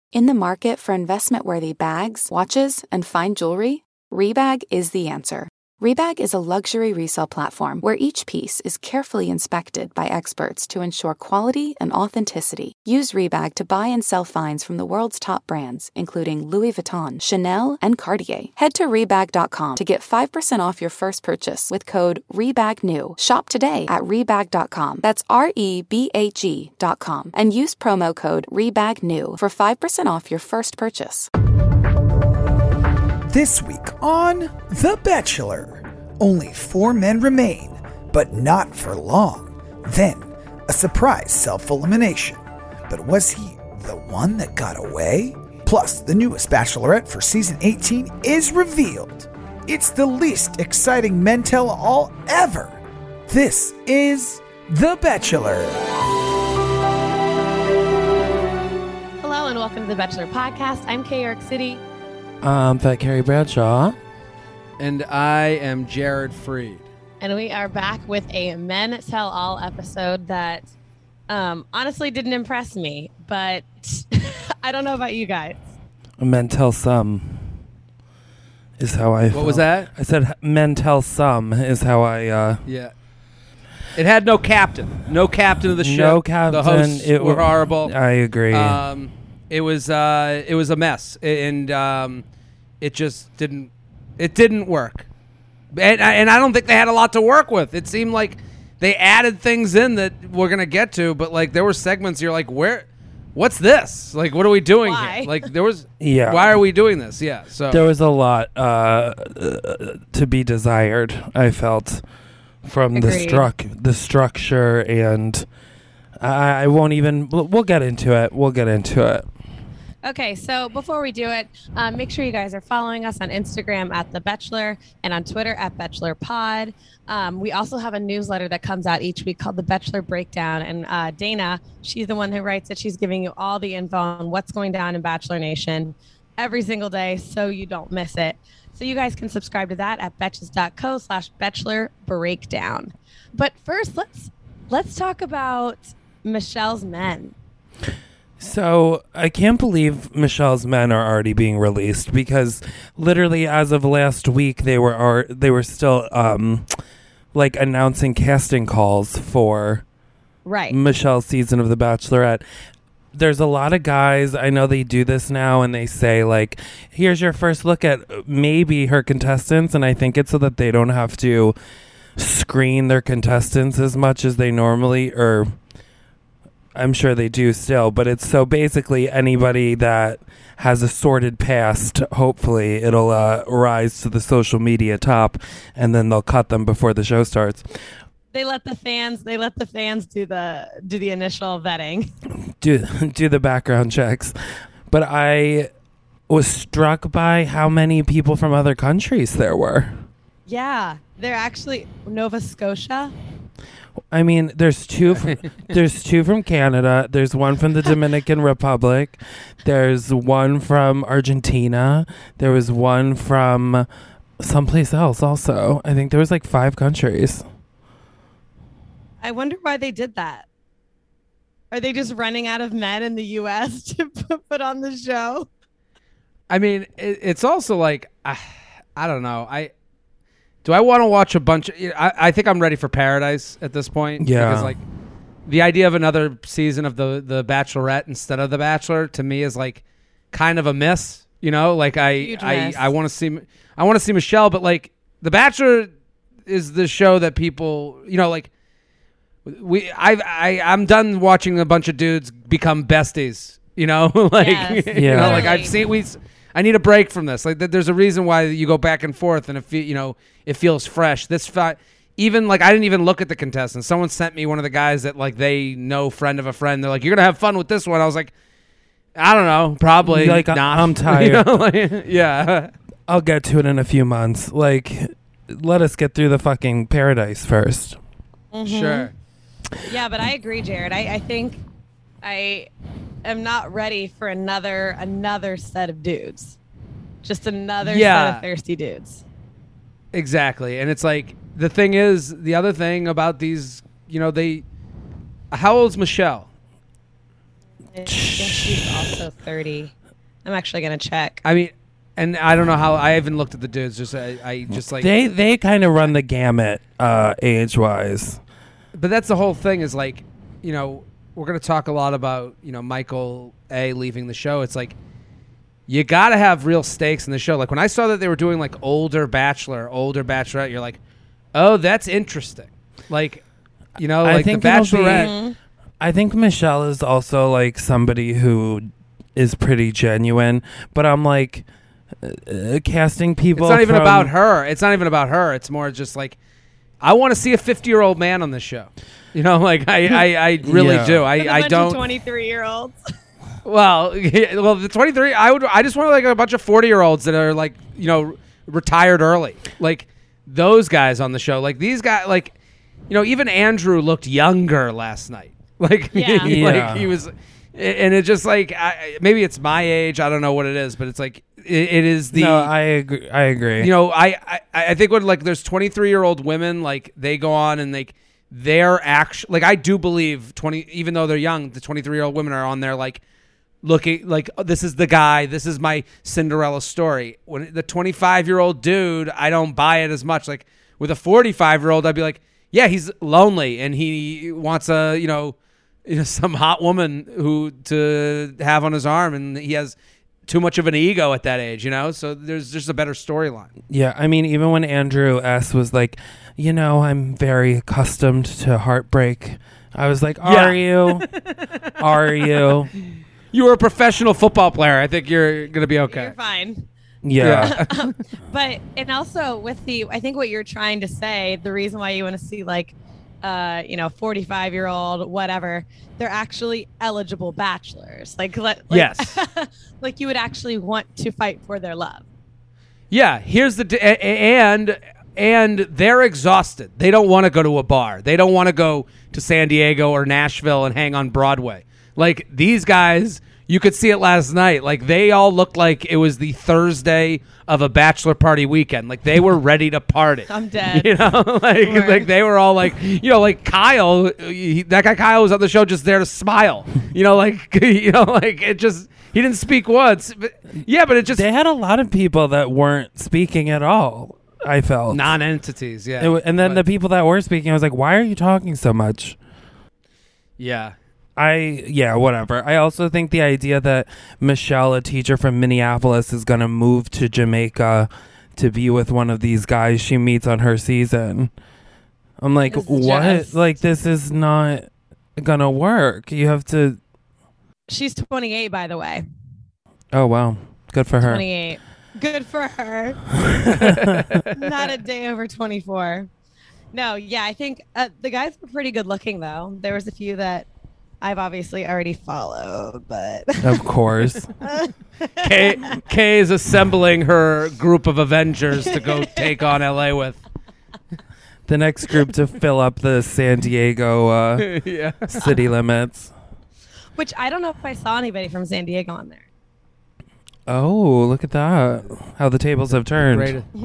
In the market for investment-worthy bags, watches, and fine jewelry, Rebag is the answer. Rebag is a luxury resale platform where each piece is carefully inspected by experts to ensure quality and authenticity. Use Rebag to buy and sell finds from the world's top brands, including Louis Vuitton, Chanel, and Cartier. Head to Rebag.com to get 5% off your first purchase with code REBAGNEW. Shop today at Rebag.com. That's REBAG.com. And use promo code REBAGNEW for 5% off your first purchase. This week on The Bachelor, only 4 men remain, but not for long. Then, a surprise self-elimination. But was he the one that got away? Plus, the newest Bachelorette for season 18 is revealed. It's the least exciting men tell-all ever. This is The Bachelor. Hello and welcome to The Bachelor Podcast. I'm Kay York City. Fat Carrie Bradshaw. And I am Jared Freed. And we are back with a Men Tell All episode that honestly didn't impress me, but I don't know about you guys. Men Tell Some is how I felt. What was that? I said Men Tell Some is how I... Yeah. It had no captain. No captain of the show. No captain. The hosts were horrible. I agree. It was a mess, and it just didn't work. And I don't think they had a lot to work with. It seemed like they added things in that we're gonna get to, but like there were segments you're like, what's this? Like, what are we doing here? Like there was, why are we doing this? Yeah. So there was a lot to be desired, I felt, from the structure, and I won't even. We'll get into it. Okay, so before we do it, make sure you guys are following us on Instagram at The Bachelor and on Twitter at BachelorPod. We also have a newsletter that comes out each week called The Bachelor Breakdown. And Dana, she's the one who writes it. She's giving you all the info on what's going down in Bachelor Nation every single day so you don't miss it. So you guys can subscribe to that at betches.co/Bachelor Breakdown. But first, let's talk about Michelle's men. So I can't believe Michelle's men are already being released, because literally as of last week they were still like announcing casting calls for Michelle's season of The Bachelorette. There's a lot of guys, I know they do this now, and they say like, here's your first look at maybe her contestants, and I think it's so that they don't have to screen their contestants as much as they normally, or I'm sure they do still, but it's so basically anybody that has a sordid past, hopefully it'll rise to the social media top, and then they'll cut them before the show starts. They let the fans do the initial vetting. Do the background checks. But I was struck by how many people from other countries there were. Yeah, they're actually Nova Scotia. I mean, there's two from Canada. There's one from the Dominican Republic. There's one from Argentina. There was one from someplace else also. I think there was like 5 countries. I wonder why they did that. Are they just running out of men in the U.S. to put on the show? I mean, it's also like, I don't know. Do I want to watch a bunch of... I think I'm ready for Paradise at this point. Yeah. Because, like, the idea of another season of the Bachelorette instead of The Bachelor, to me, is, like, kind of a miss. You know? Like, I want to see Michelle, but, like, The Bachelor is the show that people... You know, like, I'm done watching a bunch of dudes become besties. You know? Like, yes. You know, like, I've seen... I need a break from this. Like, there's a reason why you go back and forth, and it feels fresh. Even like I didn't even look at the contestants. Someone sent me one of the guys that like they know friend of a friend. They're like, "You're gonna have fun with this one." I was like, "I don't know, probably like, not." I'm tired. You know, like, yeah, I'll get to it in a few months. Like, let us get through the fucking Paradise first. Mm-hmm. Sure. Yeah, but I agree, Jared. I think I am not ready for another set of dudes. Just another set of thirsty dudes. Exactly. And it's like, the thing is, the other thing about these, you know, how old's Michelle? I think she's also 30. I'm actually gonna check. I mean, and I don't know how. I haven't looked at the dudes. Just I just like They kind of run the gamut age wise. But that's the whole thing. Is like, you know, we're gonna talk a lot about, you know, Michael A. leaving the show. It's like you got to have real stakes in the show. Like when I saw that they were doing like older Bachelor, older Bachelorette, you're like, oh, that's interesting. Like, you know, like the Bachelorette. I think Michelle is also like somebody who is pretty genuine, but I'm like casting people. It's not even about her. It's not even about her. It's more just like, I want to see a 50-year-old man on this show. You know, like I really do. I don't. 23-year-olds. Well, the 23. I just want like a bunch of 40-year-olds that are like, you know, retired early. Like those guys on the show. Like these guys. Like, you know, even Andrew looked younger last night. Like, Yeah. like he was, and it just like maybe it's my age. I don't know what it is, but it's like it is the. No, I agree. You know, I think when like there's 23-year-old women, like they go on and like they're actually like I do believe 20, even though they're young, the 23-year-old women are on there like looking like, oh, this is the guy, this is my Cinderella story. When the 25-year-old dude, I don't buy it as much. Like with a 45-year-old, I'd be like, yeah, he's lonely and he wants a you know some hot woman who to have on his arm, and he has too much of an ego at that age, you know? So there's just a better storyline. Yeah, I mean, even when Andrew S. was like, you know, I'm very accustomed to heartbreak, I was like, are you? Are you? You were a professional football player. I think you're going to be okay. You're fine. Yeah. But, and also with I think what you're trying to say, the reason why you want to see like, 45-year-old, whatever, they're actually eligible bachelors. Like yes. like you would actually want to fight for their love. Yeah. Here's the, and they're exhausted. They don't want to go to a bar. They don't want to go to San Diego or Nashville and hang on Broadway. Like these guys, you could see it last night. Like they all looked like it was the Thursday of a bachelor party weekend. Like they were ready to party. I'm dead. You know, like they were all like, you know, like Kyle, that guy Kyle was on the show just there to smile. You know, like it just, he didn't speak once. But, yeah, but it just. They had a lot of people that weren't speaking at all, I felt. Non-entities, yeah. And then the people that were speaking, I was like, why are you talking so much? Yeah. Whatever. I also think the idea that Michelle, a teacher from Minneapolis, is going to move to Jamaica to be with one of these guys she meets on her season. I'm like, what? Like, this is not going to work. You have to. She's 28, by the way. Oh, wow. Good for her. 28. Good for her. Not a day over 24. No, yeah, I think the guys were pretty good looking, though. There was a few that I've obviously already followed, but of course. Kay is assembling her group of Avengers to go take on LA with. The next group to fill up the San Diego city limits. Which I don't know if I saw anybody from San Diego on there. Oh, look at that. How the tables have turned.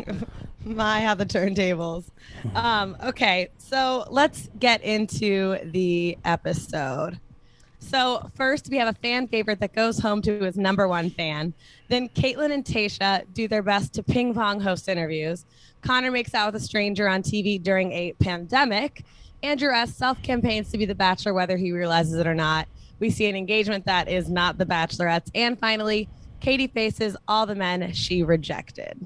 How the turntables. Okay, so let's get into the episode. So first, we have a fan favorite that goes home to his number one fan. Then Caitlyn and Tayshia do their best to ping pong host interviews. Connor makes out with a stranger on TV during a pandemic. Andrew S. self-campaigns to be the Bachelor, whether he realizes it or not. We see an engagement that is not the Bachelorette's. And finally, Katie faces all the men she rejected.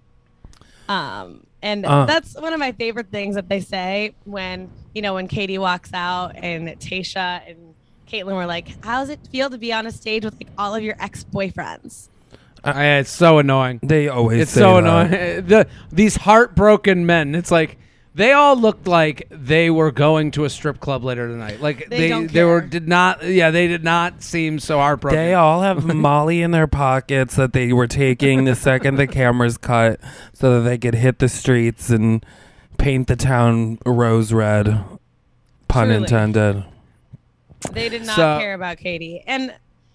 That's one of my favorite things that they say when Katie walks out and Tayshia and Caitlyn were like, how does it feel to be on a stage with like all of your ex-boyfriends? It's so annoying. They always it's say so that. Annoying. These heartbroken men, it's like they all looked like they were going to a strip club later tonight. Like they did not seem so heartbroken. They all have Molly in their pockets that they were taking the second the cameras cut so that they could hit the streets and paint the town rose red. Pun Truly. intended. They did not care about Katie. And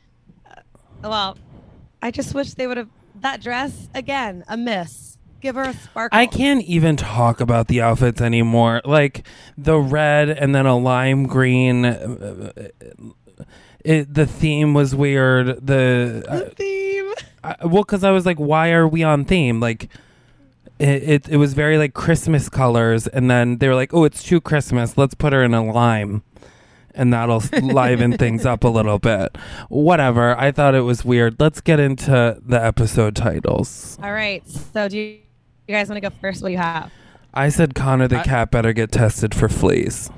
I just wish they would have that dress again, a miss. Give her a sparkle. I can't even talk about the outfits anymore. Like the red and then a lime green. The theme was weird. The theme. Well, because I was like, why are we on theme? Like, it was very like Christmas colors, and then they were like, oh, it's too Christmas. Let's put her in a lime, and that'll liven things up a little bit. Whatever. I thought it was weird. Let's get into the episode titles. All right. So do you guys want to go first? What do you have? I said Connor the cat better get tested for fleas.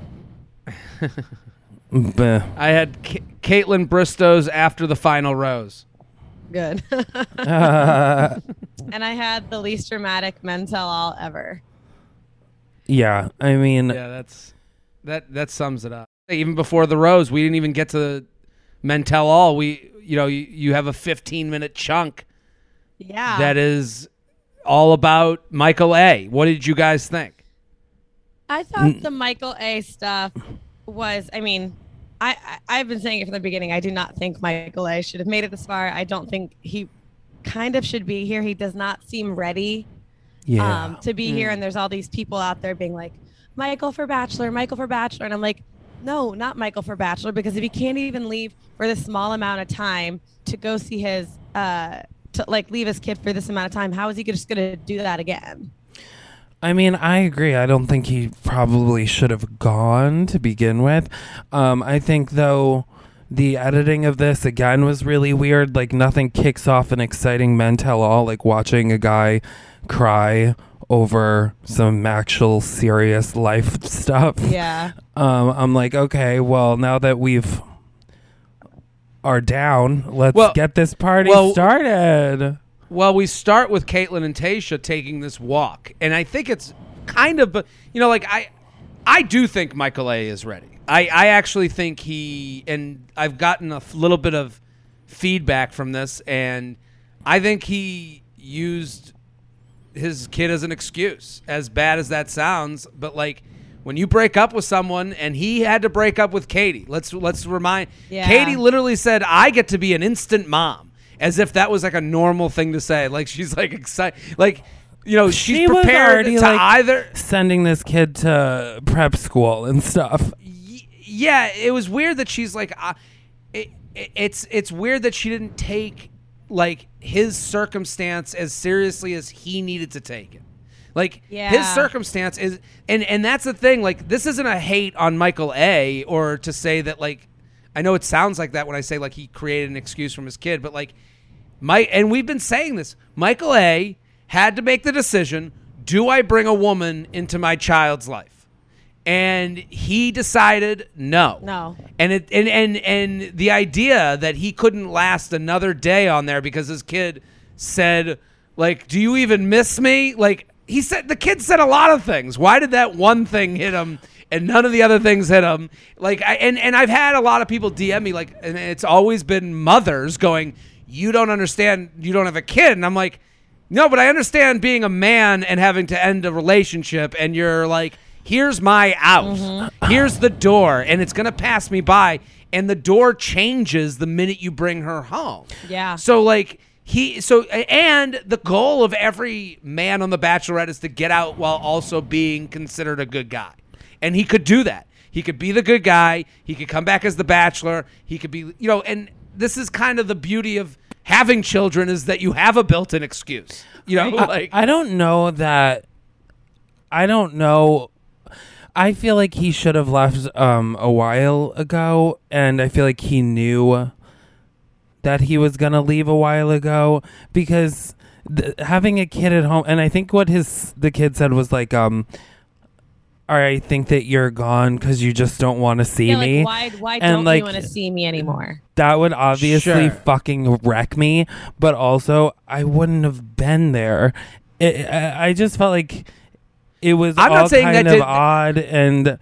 I had Caitlin Bristow's After the Final Rose. Good. And I had the least dramatic men tell all ever. Yeah, I mean, Yeah, that sums it up. Even before the rose, we didn't even get to men tell all. You have a 15-minute chunk. Yeah. That is all about Michael A. What did you guys think? I thought the Michael A stuff was, I mean, I've been saying it from the beginning. I do not think Michael A should have made it this far. I don't think he kind of should be here. He does not seem ready to be here. And there's all these people out there being like, Michael for Bachelor. And I'm like, no, not Michael for Bachelor, because if he can't even leave for this small amount of time to go see his, to like leave his kid for this amount of time, how is he just going to do that again? I mean, I agree. I don't think he probably should have gone to begin with. I think, though, the editing of this, again, was really weird. Like, nothing kicks off an exciting men tell all, like watching a guy cry over some actual serious life stuff. Yeah. I'm like, okay, well, now that are down, let's get this party started. Well, we start with Caitlin and Tayshia taking this walk, and I think it's kind of, like I do think Michael A. is ready. I actually think and I've gotten a little bit of feedback from this, and I think he used his kid as an excuse, as bad as that sounds. But like, when you break up with someone, and he had to break up with Katie, let's remind, Katie literally said, I get to be an instant mom. As if that was like a normal thing to say. Like, she's like excited. Like, she's prepared to either sending this kid to prep school and stuff. Yeah, it was weird that she's like, it's weird that she didn't take like his circumstance as seriously as he needed to take it. Like, his circumstance is, and that's the thing. Like, this isn't a hate on Michael A. or to say that, like, I know it sounds like that when I say like he created an excuse from his kid, but like and we've been saying this, Michael A. had to make the decision, do I bring a woman into my child's life? And he decided no. No. And and the idea that he couldn't last another day on there because his kid said, like, do you even miss me? Like, the kid said a lot of things. Why did that one thing hit him and none of the other things hit him? Like, and I've had a lot of people DM me, like, and it's always been mothers going, you don't understand, you don't have a kid. And I'm like, no, but I understand being a man and having to end a relationship, and you're like, here's my out. Mm-hmm. Here's the door, and it's going to pass me by, and the door changes the minute you bring her home. Yeah. So, like, and the goal of every man on The Bachelorette is to get out while also being considered a good guy. And he could do that. He could be the good guy. He could come back as the Bachelor. He could be, and this is kind of the beauty of having children, is that you have a built-in excuse. I don't know that. I don't know. I feel like he should have left a while ago, and I feel like he knew that he was going to leave a while ago, because having a kid at home, and I think what the kid said was like, I think that you're gone because you just don't want to see me. Why don't you want to see me anymore? That would obviously fucking wreck me, but also I wouldn't have been there. I just felt like it was odd, and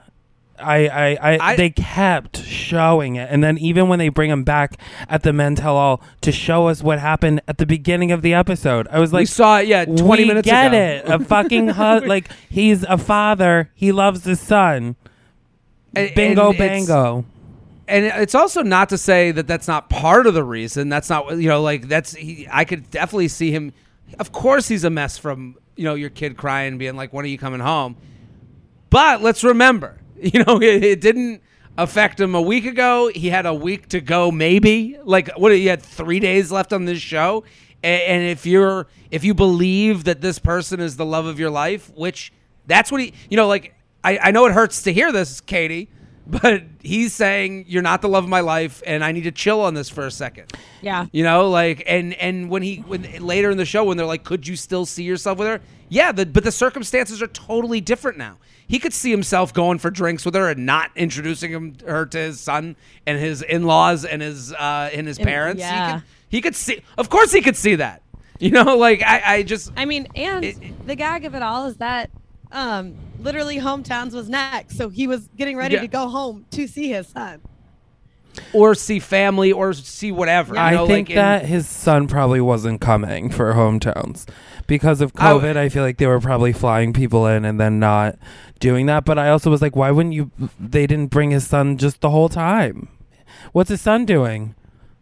they kept showing it, and then even when they bring him back at the Men Tell All to show us what happened at the beginning of the episode, I was like, we saw it, 20 minutes ago. We get it. A fucking like, he's a father. He loves his son. Bingo, bango. And it's also not to say that that's not part of the reason. That's not, I could definitely see him. Of course he's a mess from, your kid crying and being like, when are you coming home? But let's remember, it didn't affect him a week ago. He had a week to go, maybe. Like, what? He had 3 days left on this show, and if you believe that this person is the love of your life, which that's what he, like, I know it hurts to hear this, Katie, but he's saying you're not the love of my life, and I need to chill on this for a second. Yeah. Like, and when later in the show, when they're like, could you still see yourself with her? Yeah, but the circumstances are totally different now. He could see himself going for drinks with her and not introducing her to his son and his in-laws and his parents. Yeah. He could see. Of course, he could see that. Like I mean, and the gag of it all is that literally Hometowns was next, so he was getting ready to go home to see his son. Or see family, or see whatever. I think that his son probably wasn't coming for Hometowns because of COVID. I feel like they were probably flying people in and then not doing that. But I also was like, why wouldn't you? They didn't bring his son just the whole time. What's his son doing?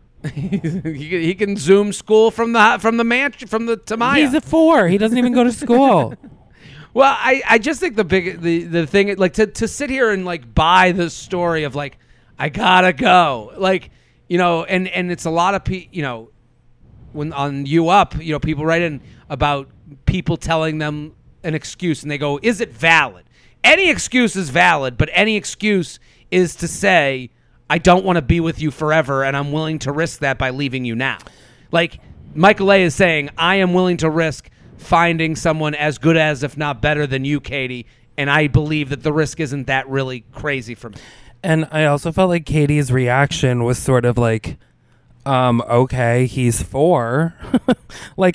he can Zoom school from the mansion, from the Tamaya. He's a 4. He doesn't even go to school. Well, I just think the thing, like, to sit here and like buy the story of like, I gotta go, like, and it's a lot of when on You Up, people write in about people telling them an excuse, and they go, is it valid? Any excuse is valid, but any excuse is to say, I don't want to be with you forever, and I'm willing to risk that by leaving you now. Like, Michael A. is saying, I am willing to risk finding someone as good as, if not better than you, Katie, and I believe that the risk isn't that really crazy for me. And I also felt like Katie's reaction was sort of like, okay, he's 4. Like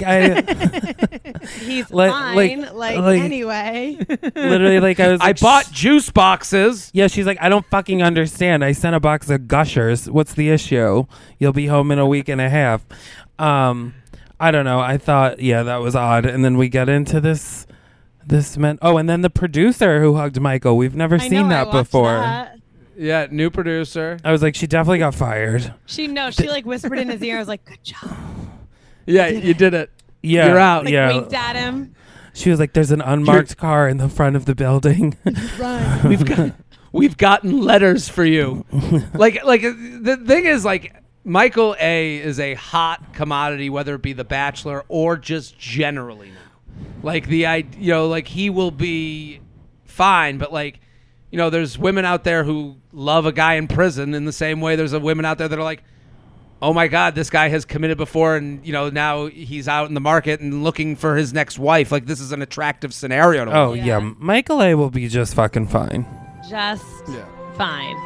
he's fine. Like anyway. Literally, like I was. I bought juice boxes. Yeah, she's like, I don't fucking understand. I sent a box of Gushers. What's the issue? You'll be home in a week and a half. I don't know. I thought, that was odd. And then we get into this man. Oh, and then the producer who hugged Michael. We've never seen that before. That. Yeah, new producer. I was like, she definitely got fired. She like whispered in his ear. I was like, good job. Yeah, you did it. Yeah, you're out. Like, winked at him. She was like, there's an unmarked car in the front of the building. Run. We've gotten letters for you. like the thing is, like, Michael A. is a hot commodity, whether it be The Bachelor or just generally now. Like, like, he will be fine, but like, there's women out there who love a guy in prison in the same way there's women out there that are like, oh my God, this guy has committed before, and now he's out in the market and looking for his next wife. Like, this is an attractive scenario to Oh yeah, Michael A. will be just fucking fine. Fine.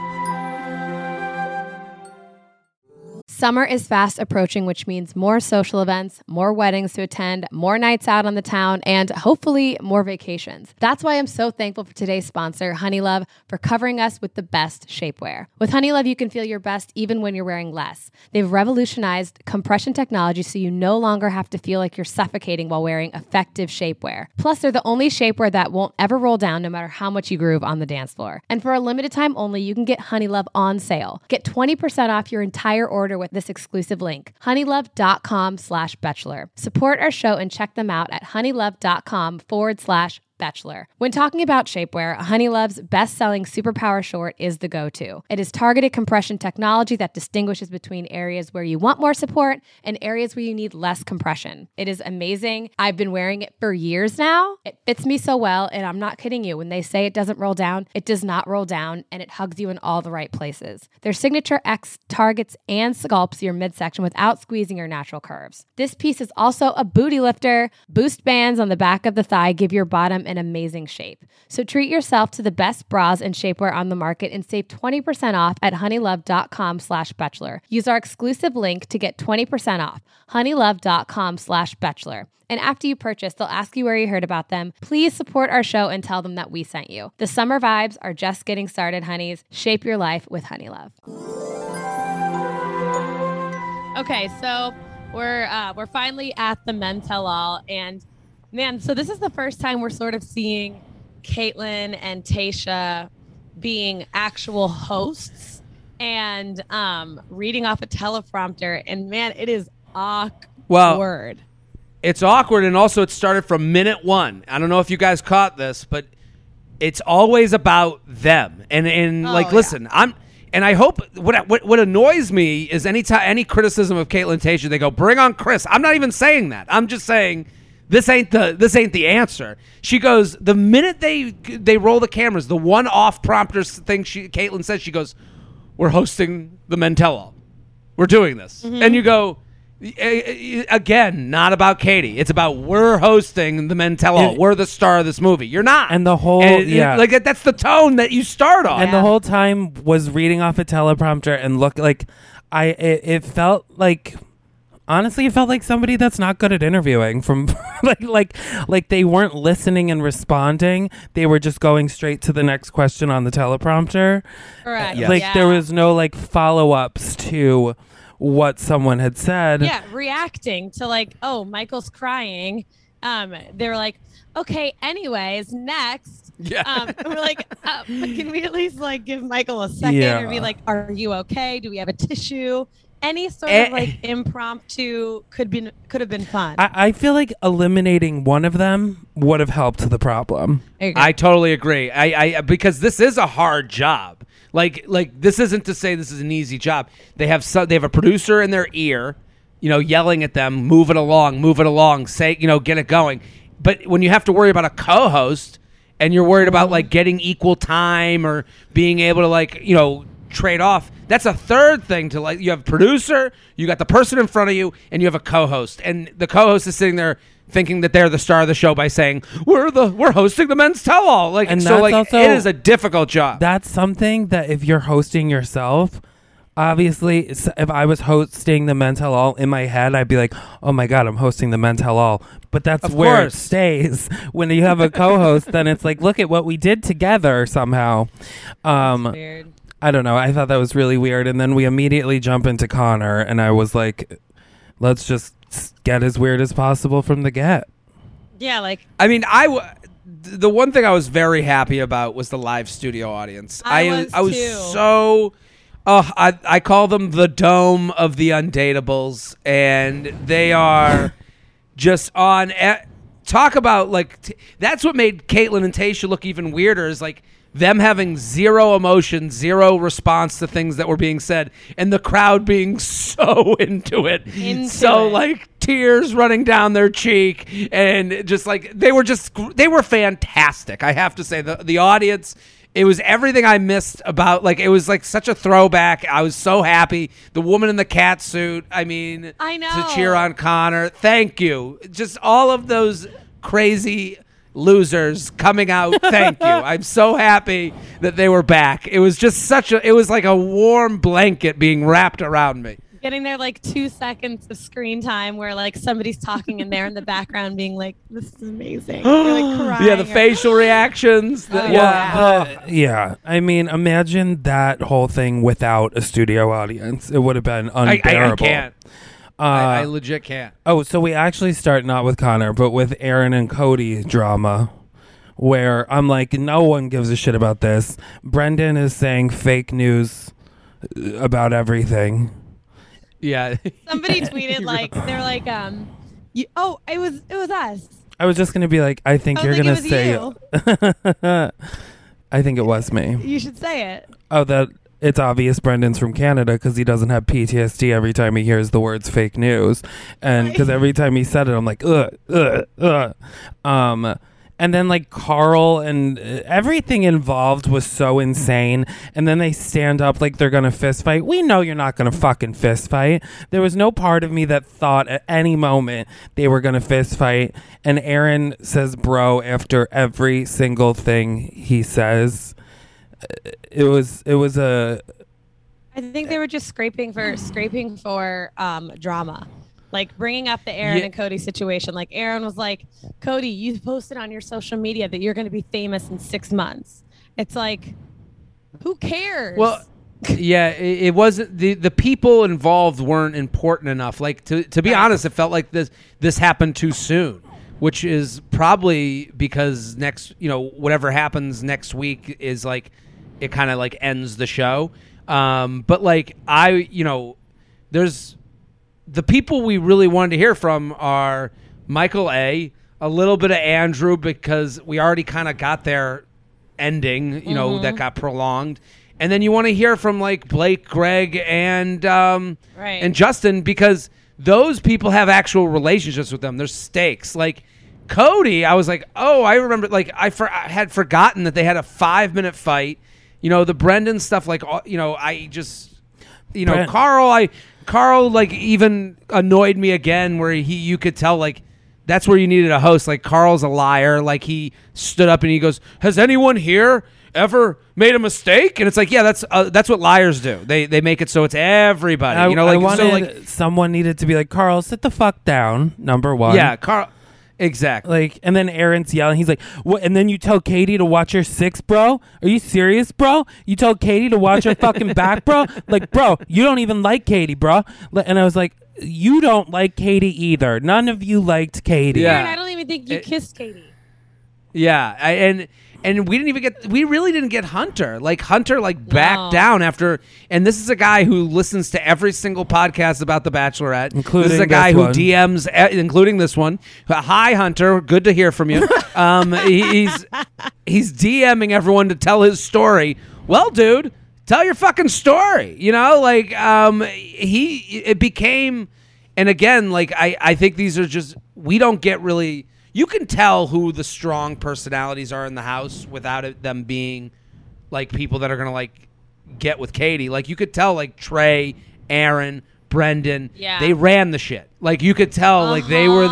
Summer is fast approaching, which means more social events, more weddings to attend, more nights out on the town, and hopefully more vacations. That's why I'm so thankful for today's sponsor, Honeylove, for covering us with the best shapewear. With Honeylove, you can feel your best even when you're wearing less. They've revolutionized compression technology so you no longer have to feel like you're suffocating while wearing effective shapewear. Plus, they're the only shapewear that won't ever roll down no matter how much you groove on the dance floor. And for a limited time only, you can get Honeylove on sale. Get 20% off your entire order with this exclusive link, honeylove.com/bachelor. Support our show and check them out at honeylove.com/bachelor. When talking about shapewear, Honeylove's best-selling Superpower Short is the go-to. It is targeted compression technology that distinguishes between areas where you want more support and areas where you need less compression. It is amazing. I've been wearing it for years now. It fits me so well, and I'm not kidding you. When they say it doesn't roll down, it does not roll down, and it hugs you in all the right places. Their Signature X targets and sculpts your midsection without squeezing your natural curves. This piece is also a booty lifter. Boost bands on the back of the thigh give your bottom an amazing shape. So treat yourself to the best bras and shapewear on the market and save 20% off at honeylove.com/bachelor. Use our exclusive link to get 20% off, honeylove.com/bachelor. And after you purchase, they'll ask you where you heard about them. Please support our show and tell them that we sent you. The summer vibes are just getting started, honeys. Shape your life with Honeylove. Okay, so we're finally at the Men Tell All, and man, so this is the first time we're sort of seeing Caitlyn and Tayshia being actual hosts and reading off a teleprompter, and man, it is awkward. Well, it's awkward, and also it started from minute one. I don't know if you guys caught this, but it's always about them. And listen, And I hope what annoys me is any criticism of Caitlin Tayshia, they go, bring on Chris. I'm not even saying that. I'm just saying this ain't the answer. She goes, the minute they roll the cameras, the one off prompter thing Caitlin says, she goes, we're hosting the Men Tell All. We're doing this. Mm-hmm. And you go, again, not about Katie. It's about we're hosting the Men Tell All. We're the star of this movie. You're not. And the whole, like that's the tone that you start on. And the whole time was reading off a teleprompter and look like it felt like, honestly, it felt like somebody that's not good at interviewing from like they weren't listening and responding. They were just going straight to the next question on the teleprompter. Correct. Like there was no like follow-ups to what someone had said. Yeah, reacting to like, oh, Michael's crying. They were like, okay, anyways, next. Yeah. We're like, can we at least like give Michael a second or be like, are you okay? Do we have a tissue? Any sort of like impromptu could have been fun. I feel like eliminating one of them would have helped the problem. I totally agree. I because this is a hard job. Like this isn't to say this is an easy job. They have a producer in their ear, yelling at them, move it along, say, get it going. But when you have to worry about a co-host and you're worried about like getting equal time or being able to like, trade off, that's a third thing to like. You have a producer, you got the person in front of you, and you have a co-host, and the co-host is sitting there thinking that they're the star of the show by saying we're hosting the Men's Tell All. Like, and so like also, it is a difficult job. That's something that if you're hosting yourself, obviously, if I was hosting the Men's Tell All in my head, I'd be like, oh my God, I'm hosting the Men's Tell All. But that's where it stays. When you have a co-host, then it's like, look at what we did together somehow. That's weird. I don't know. I thought that was really weird. And then we immediately jump into Connor, and I was like, let's just get as weird as possible from the get. Yeah, like... I mean, the one thing I was very happy about was the live studio audience. I was too. So... I call them the dome of the Undateables, and they are just on... talk about, like... that's what made Caitlin and Tayshia look even weirder, is like... them having zero emotion, zero response to things that were being said, and the crowd being so into it. Like tears running down their cheek, and just like they were fantastic. I have to say the audience, it was everything I missed about, like, it was like such a throwback. I was so happy. The woman in the cat suit, I mean, I know, to cheer on Connor. Thank you. Just all of those crazy losers coming out. Thank you. I'm so happy that they were back. It was just it was like a warm blanket being wrapped around me. Getting there like 2 seconds of screen time where like somebody's talking in there in the background being like, this is amazing. You're like crying. Yeah, the facial reactions. Yeah. I mean, imagine that whole thing without a studio audience. It would have been unbearable. I can't. I legit can't. Oh, so we actually start not with Connor, but with Aaron and Cody drama, where I'm like, no one gives a shit about this. Brendan is saying fake news about everything. Yeah. Somebody tweeted like, they're like, it was us. I was just gonna be like, I think you're gonna say it. I think it was me. You should say it. Oh, that. It's obvious Brendan's from Canada because he doesn't have PTSD every time he hears the words fake news. And because every time he said it, I'm like, and then like Carl and everything involved was so insane. And then they stand up like they're going to fist fight. We know you're not going to fucking fist fight. There was no part of me that thought at any moment they were going to fist fight. And Aaron says bro after every single thing he says. It was a. I think they were just scraping for drama, like bringing up the Aaron and Cody situation. Like Aaron was like, Cody, you posted on your social media that you're going to be famous in 6 months. It's like, who cares? Well, yeah, it wasn't the people involved weren't important enough. Like to be honest, it felt like this happened too soon. Which is probably because whatever happens next week is like, it kind of like ends the show. But like there's the people we really wanted to hear from are Michael A, a little bit of Andrew because we already kind of got their ending, that got prolonged. and then you want to hear from like Blake, Greg, and Right. Justin, because those people have actual relationships with them. There's stakes. Like Cody, I was like, oh, I remember. Like I had forgotten that they had a 5-minute fight. You know, the Brendan stuff. Like I just, Carl like even annoyed me again, where you could tell like. That's where you needed a host. Like Carl's a liar. Like he stood up and he goes, "Has anyone here ever made a mistake?" And it's like, yeah, that's what liars do. They make it so it's everybody. Someone needed to be like, Carl, sit the fuck down. Number one. Yeah, Carl. Exactly. Like, and then Aaron's yelling. He's like, "What?" And then you tell Katie to watch her 6, bro. Are you serious, bro? You tell Katie to watch her fucking back, bro. Like, bro, you don't even like Katie, bro. And I was like, you don't like Katie either. None of you liked Katie. Aaron, I don't even think you kissed Katie. Yeah, and we really didn't get Hunter. Like Hunter backed down after, and this is a guy who listens to every single podcast about The Bachelorette. Including this is a guy who one. DMs, including this one. Hi Hunter, good to hear from you. He's DMing everyone to tell his story. Well, dude, tell your fucking story. You know, like it became, and again, like I think these are just, we don't get really. You can tell who the strong personalities are in the house without them being like people that are gonna like get with Katie. Like you could tell, like Trey, Aaron, Brendan, they ran the shit. Like you could tell, like they were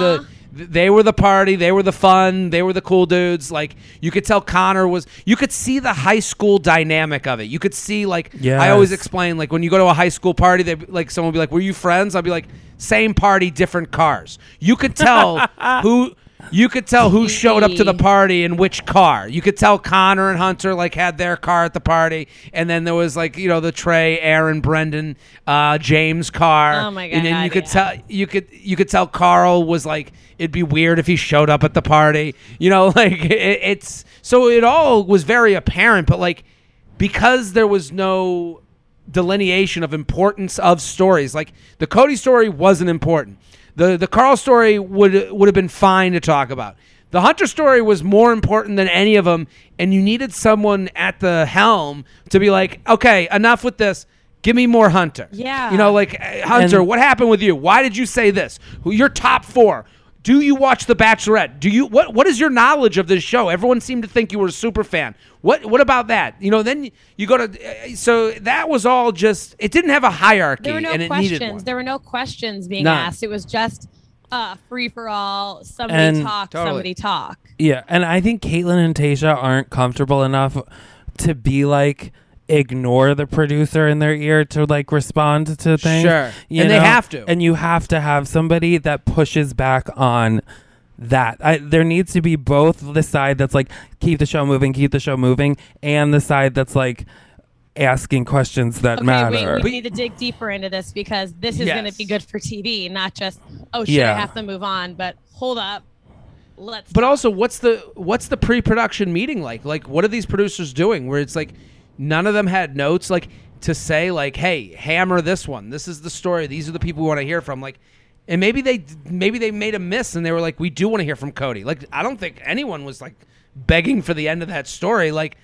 the party, they were the fun, they were the cool dudes. Like you could tell Connor was. You could see the high school dynamic of it. You could see like I always explain, like when you go to a high school party, they like someone would be like, "Were you friends?" I'd be like, "Same party, different cars." You could tell who. You could tell who showed up to the party in which car. You could tell Connor and Hunter like had their car at the party, and then there was like the Trey, Aaron, Brendan, James car. Oh my God! And then you could tell Carl was like, it'd be weird if he showed up at the party. Like it's so it all was very apparent, but like because there was no delineation of importance of stories, like the Cody story wasn't important. The Carl story would have been fine to talk about. The Hunter story was more important than any of them, and you needed someone at the helm to be like, okay, enough with this. Give me more Hunter. Yeah. Hunter, what happened with you? Why did you say this? Your top 4. Do you watch The Bachelorette? Do you what is your knowledge of this show? Everyone seemed to think you were a super fan. What about that? Then you go to so that was all just, it didn't have a hierarchy. There were no and it questions. needed one. There were no questions being None. asked. It was just free for all. Somebody talk. Totally. Somebody talk. Yeah, and I think Caitlin and Tayshia aren't comfortable enough to be like ignore the producer in their ear to like respond to things. Sure. And they have to. And you have to have somebody that pushes back on that. There needs to be both the side that's like keep the show moving, and the side that's like asking questions that matter. We need to dig deeper into this because this is going to be good for TV, not just I have to move on. But hold up, let's. But also, what's the pre-production meeting like? Like, what are these producers doing? Where it's like none of them had notes, like to say like, hey, hammer this one. This is the story. These are the people we want to hear from. Like. And maybe they made a miss and they were like, we do want to hear from Cody. Like, I don't think anyone was like begging for the end of that story. Like,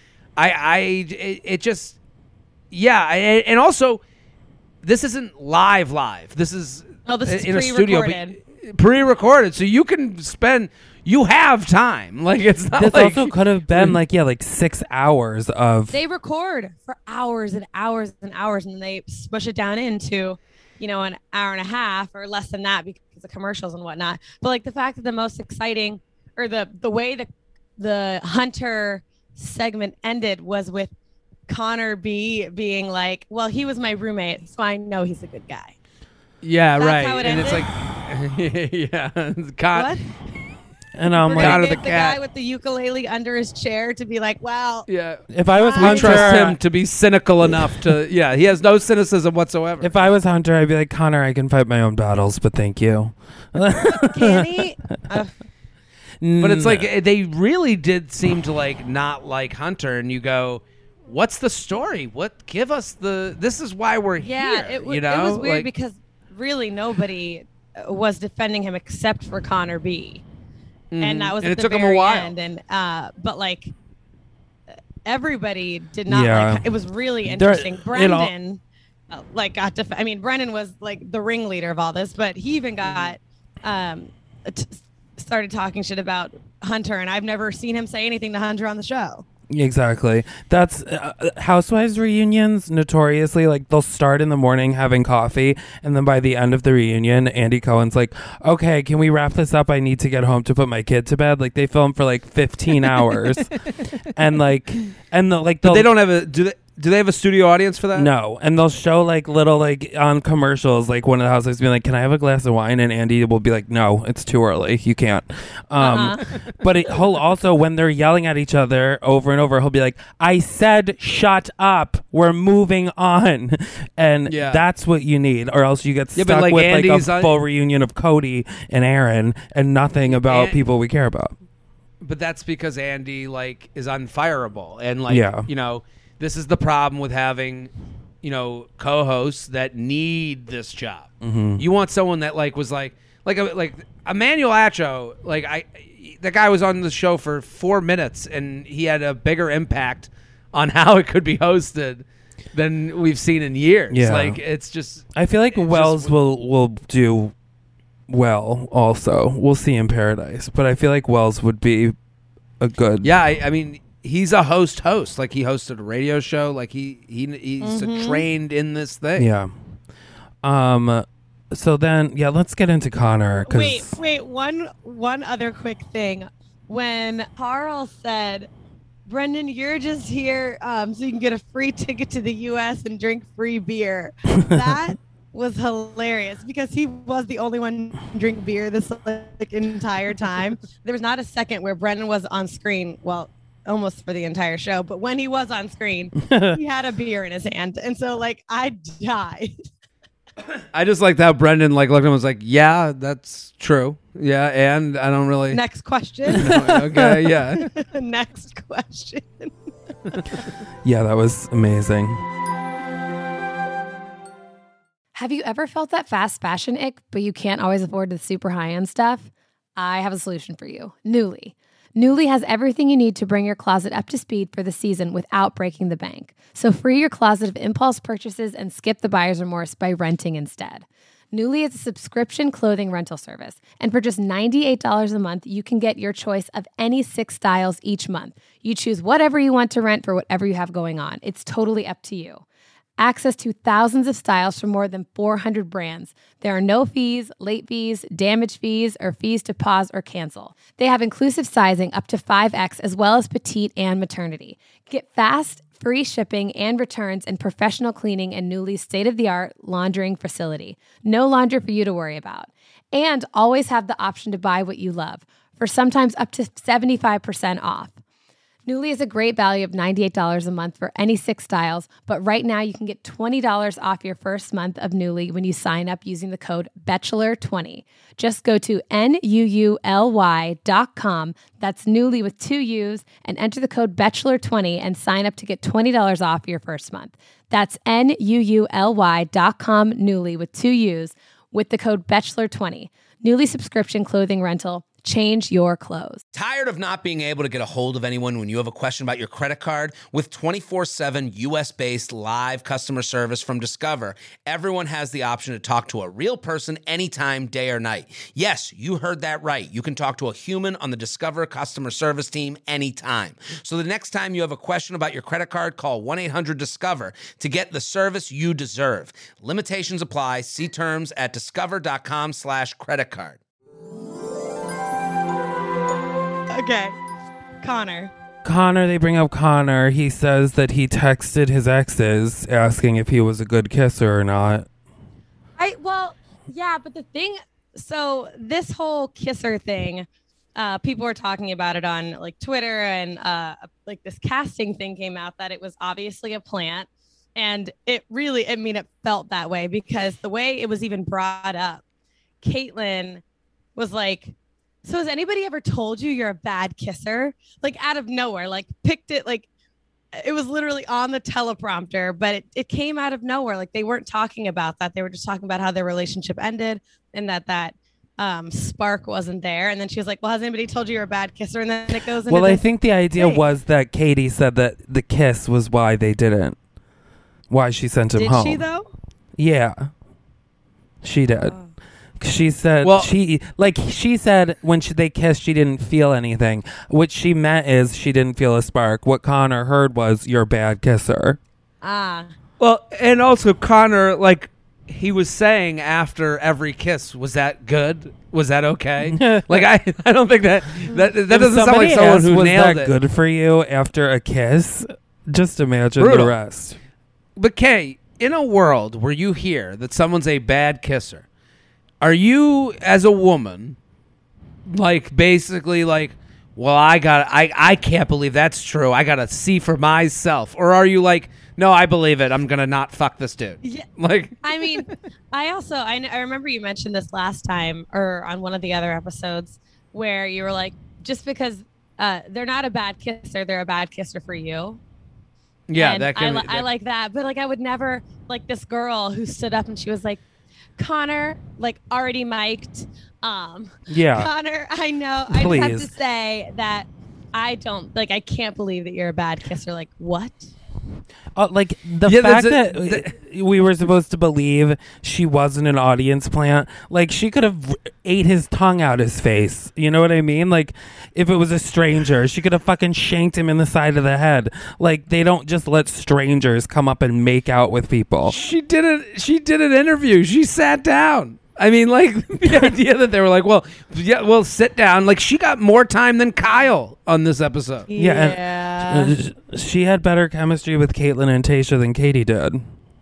it just, yeah. And also, this isn't live. This is in a studio, pre-recorded. So you can you have time. Like, it's not this like. also could have been like 6 hours of. They record for hours and hours and hours, and they smush it down into an hour and a half or less than that because of commercials and whatnot. But like the fact that the most exciting or the way that the Hunter segment ended was with Connor B being like, well, he was my roommate, so I know he's a good guy. Yeah, That's right. how it and ended? It's like, yeah. What? And I'm We're gonna like, get the guy with the ukulele under his chair to be like, well, yeah. If I was We Hunter, trust him to be cynical enough to, yeah, he has no cynicism whatsoever. If I was Hunter, I'd be like, Connor, I can fight my own battles, but thank you. can he? But it's like they really did seem to like not like Hunter, and you go, what's the story? Give us this is why we're here. It was weird because really nobody was defending him except for Connor B. And that was And at it the took him a very while. end. And but like everybody did not Yeah. like. It was really There- interesting. it all- Brendan, got to. I mean, Brendan was like the ringleader of all this, but he even got started talking shit about Hunter, and I've never seen him say anything to Hunter on the show. Exactly. That's Housewives reunions notoriously, like, they'll start in the morning having coffee, and then by the end of the reunion, Andy Cohen's like, okay, can we wrap this up? I need to get home to put my kid to bed. Like, they film for like 15 hours. And like, But they don't have a do they have a studio audience for that? No, and they'll show like little like on commercials, like one of the housewives being like, "Can I have a glass of wine?" And Andy will be like, "No, it's too early. You can't." But he'll also, when they're yelling at each other over and over, he'll be like, "I said shut up. We're moving on," and that's what you need, or else you get stuck but, like, with Andy's like a full reunion of Cody and Aaron and nothing about people we care about. But that's because Andy like is unfireable, and like you know. This is the problem with having, you know, co-hosts that need this job. Mm-hmm. You want someone that like was like Emmanuel Acho. That guy was on the show for 4 minutes, and he had a bigger impact on how it could be hosted than we've seen in years. Yeah. Like, it's just. I feel like Wells will do well. Also, we'll see in Paradise, but I feel like Wells would be a good. Yeah, I mean. He's a host. Like, he hosted a radio show. Like, he's trained in this thing. Yeah. So then, let's get into Connor. Wait. One other quick thing. When Carl said, "Brendan, you're just here so you can get a free ticket to the U.S. and drink free beer," that was hilarious because he was the only one to drink beer this entire time. There was not a second where Brendan was on screen. Well, almost for the entire show, but when he was on screen, he had a beer in his hand, and so like I died. I just liked how Brendan like looked at him and was like, "Yeah, that's true. Yeah, and I don't really." Next question. Okay, yeah. Next question. Yeah, that was amazing. Have you ever felt that fast fashion ick, but you can't always afford the super high-end stuff? I have a solution for you. Nuuly. Nuuly has everything you need to bring your closet up to speed for the season without breaking the bank. So free your closet of impulse purchases and skip the buyer's remorse by renting instead. Nuuly is a subscription clothing rental service, and for just $98 a month, you can get your choice of any 6 styles each month. You choose whatever you want to rent for whatever you have going on. It's totally up to you. Access to thousands of styles from more than 400 brands. There are no fees, late fees, damage fees, or fees to pause or cancel. They have inclusive sizing up to 5X as well as petite and maternity. Get fast, free shipping and returns and professional cleaning in Nuuly's state-of-the-art laundering facility. No laundry for you to worry about. And always have the option to buy what you love, for sometimes up to 75% off. Nuuly is a great value of $98 a month for any 6 styles, but right now you can get $20 off your first month of Nuuly when you sign up using the code BACHELOR20. Just go to NUULY.com, that's Nuuly with 2 U's, and enter the code BACHELOR20 and sign up to get $20 off your first month. That's NUULY.com, Nuuly with 2 U's, with the code BACHELOR20. Nuuly subscription clothing rental. Change your clothes. Tired of not being able to get a hold of anyone when you have a question about your credit card? With 24/7 U.S.-based live customer service from Discover, everyone has the option to talk to a real person anytime, day or night. Yes, you heard that right. You can talk to a human on the Discover customer service team anytime. So the next time you have a question about your credit card, call 1-800-DISCOVER to get the service you deserve. Limitations apply. See terms at discover.com/credit card. Okay, Connor, they bring up Connor. He says that he texted his exes asking if he was a good kisser or not. But the thing, so this whole kisser thing, people were talking about it on like Twitter, and like this casting thing came out that it was obviously a plant, and it felt that way because the way it was even brought up, Caitlyn was like, "So has anybody ever told you you're a bad kisser?" Like out of nowhere, like picked it, like it was literally on the teleprompter, but it came out of nowhere. Like they weren't talking about that. They were just talking about how their relationship ended and that spark wasn't there. And then she was like, well, has anybody told you you're a bad kisser? And then it goes into Well, I this think the idea thing. was that Katie said that the kiss was why they didn't. Why she sent him Did home. she though? Yeah. She did. Oh. She said Well- she said when they kissed she didn't feel anything. What she meant is she didn't feel a spark. What Connor heard was you're a bad kisser. Ah. Well, and also Connor, like he was saying after every kiss, was that good? Was that okay? Like I don't think that If doesn't sound like somebody someone asked, who was nailed that it. good for you after a kiss? Just imagine Brutal. the rest. But Kay, in a world where you hear that someone's a bad kisser, are you as a woman like basically like, well, I can't believe that's true. I got to see for myself. Or are you like, no, I believe it. I'm going to not fuck this dude. Yeah. Like I mean, I remember you mentioned this last time or on one of the other episodes where you were like, just because they're not a bad kisser, they're a bad kisser for you. yeah, And that can I like that. But like, I would never, like this girl who stood up and she was like, Connor, like already mic'd. Yeah. Connor, I know. I just have Please. to say that I can't believe that you're a bad kisser. Like, what? Like the Yeah, fact that's that we were supposed to believe she wasn't an audience plant, like she could have ate his tongue out his face. You know what I mean? Like if it was a stranger, she could have fucking shanked him in the side of the head. Like they don't just let strangers come up and make out with people. She did an interview. She sat down. I mean, like the idea that they were like, well, yeah, well, sit down. Like she got more time than Kyle on this episode. Yeah, and she had better chemistry with Caitlyn and Tasha than Katie did.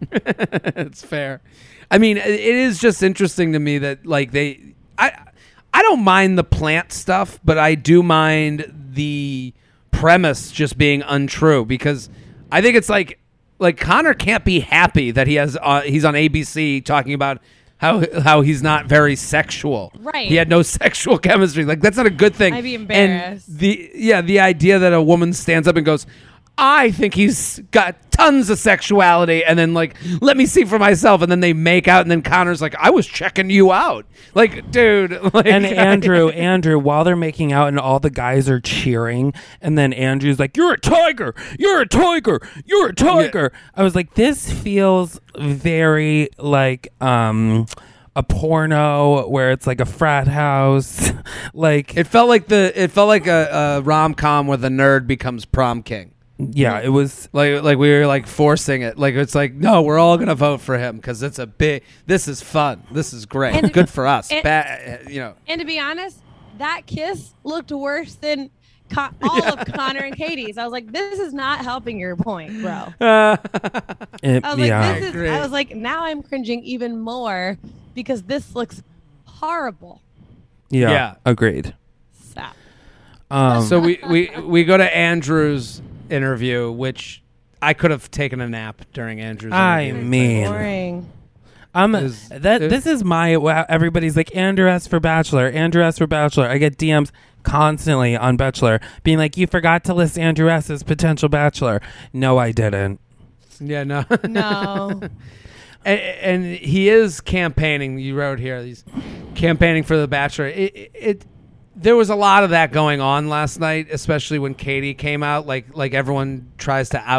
It's fair. I mean, it is just interesting to me that like I don't mind the plant stuff, but I do mind the premise just being untrue because I think it's like Connor can't be happy that he's on ABC talking about how he's not very sexual. Right. He had no sexual chemistry. Like that's not a good thing. I'd be embarrassed. And the idea that a woman stands up and goes, I think he's got tons of sexuality, and then like, let me see for myself, and then they make out, and then Connor's like, I was checking you out, like, dude. Like, And Andrew, while they're making out and all the guys are cheering, and then Andrew's like, "You're a tiger, you're a tiger, you're a tiger." I was like, this feels very like a porno where it's like a frat house, like it felt like a rom-com where the nerd becomes prom king. yeah, it was. Like we were like forcing it. Like it's like, no, we're all gonna vote for him because it's this is fun. This is great. And- Good for us. and- You know. And to be honest, that kiss looked worse than all of Connor and Katie's. I was like, this is not helping your point, bro. I was like, Yeah, I was like, now I'm cringing even more because this looks horrible. Yeah. Agreed. So So we go to Andrew's interview, which I could have taken a nap during Andrew's I interview. mean, boring. this is my wow, everybody's like Andrew S for Bachelor, Andrew S for Bachelor. I get DMs constantly on Bachelor being like, you forgot to list Andrew S as potential Bachelor. No, I didn't. Yeah, no. No. And he is campaigning. You wrote here, he's campaigning for the Bachelor. There was a lot of that going on last night, especially when Katie came out. Like everyone tries to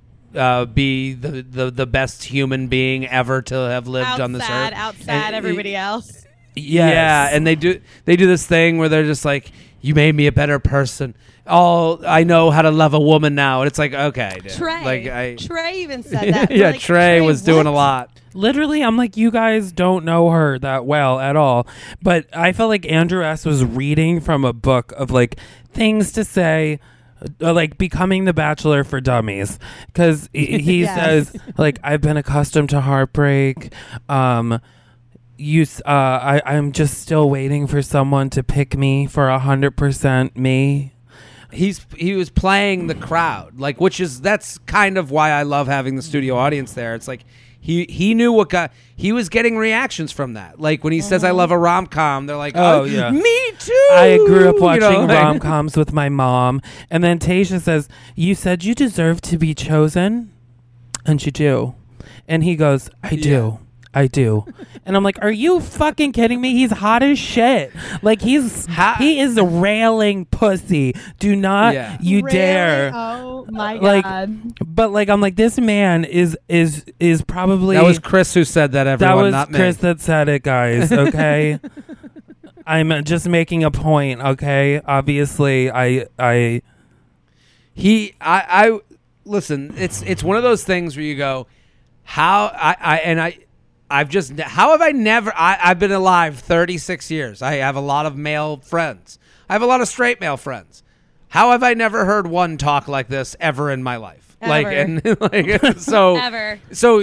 be the best human being ever to have lived on this earth. Outside everybody else. Yes. Yeah, and they do this thing where they're just like, you made me a better person. I know how to love a woman now. And it's like, okay, dude. Trey. Trey even said that. Yeah, Like, Trey was doing a what? lot. Literally, I'm like, you guys don't know her that well at all. But I felt like Andrew S. was reading from a book of like things to say, like becoming the Bachelor for dummies. Because he Yes. says, like, I've been accustomed to heartbreak. I'm just still waiting for someone to pick me for 100% me. He was playing the crowd, like, that's kind of why I love having the studio audience there. It's like he knew he was getting reactions from that. Like when he says I love a rom-com, they're like, Oh, yeah. me too. I grew up watching like- rom-coms with my mom. And then Tasha says, you said you deserve to be chosen? And you do. And he goes, I do. I do. And I'm like, are you fucking kidding me? He's hot as shit. Like, he is railing pussy. Do not you Really? dare. Oh my Like, God. but like, I'm like, this man is probably. That was Chris who said that, everyone, That was not me. Chris that said it, guys. Okay. I'm just making a point. Okay. Obviously, I listen. It's one of those things where you go, how I've been alive 36 years. I have a lot of male friends. I have a lot of straight male friends. How have I never heard one talk like this ever in my life? Ever. So Ever. So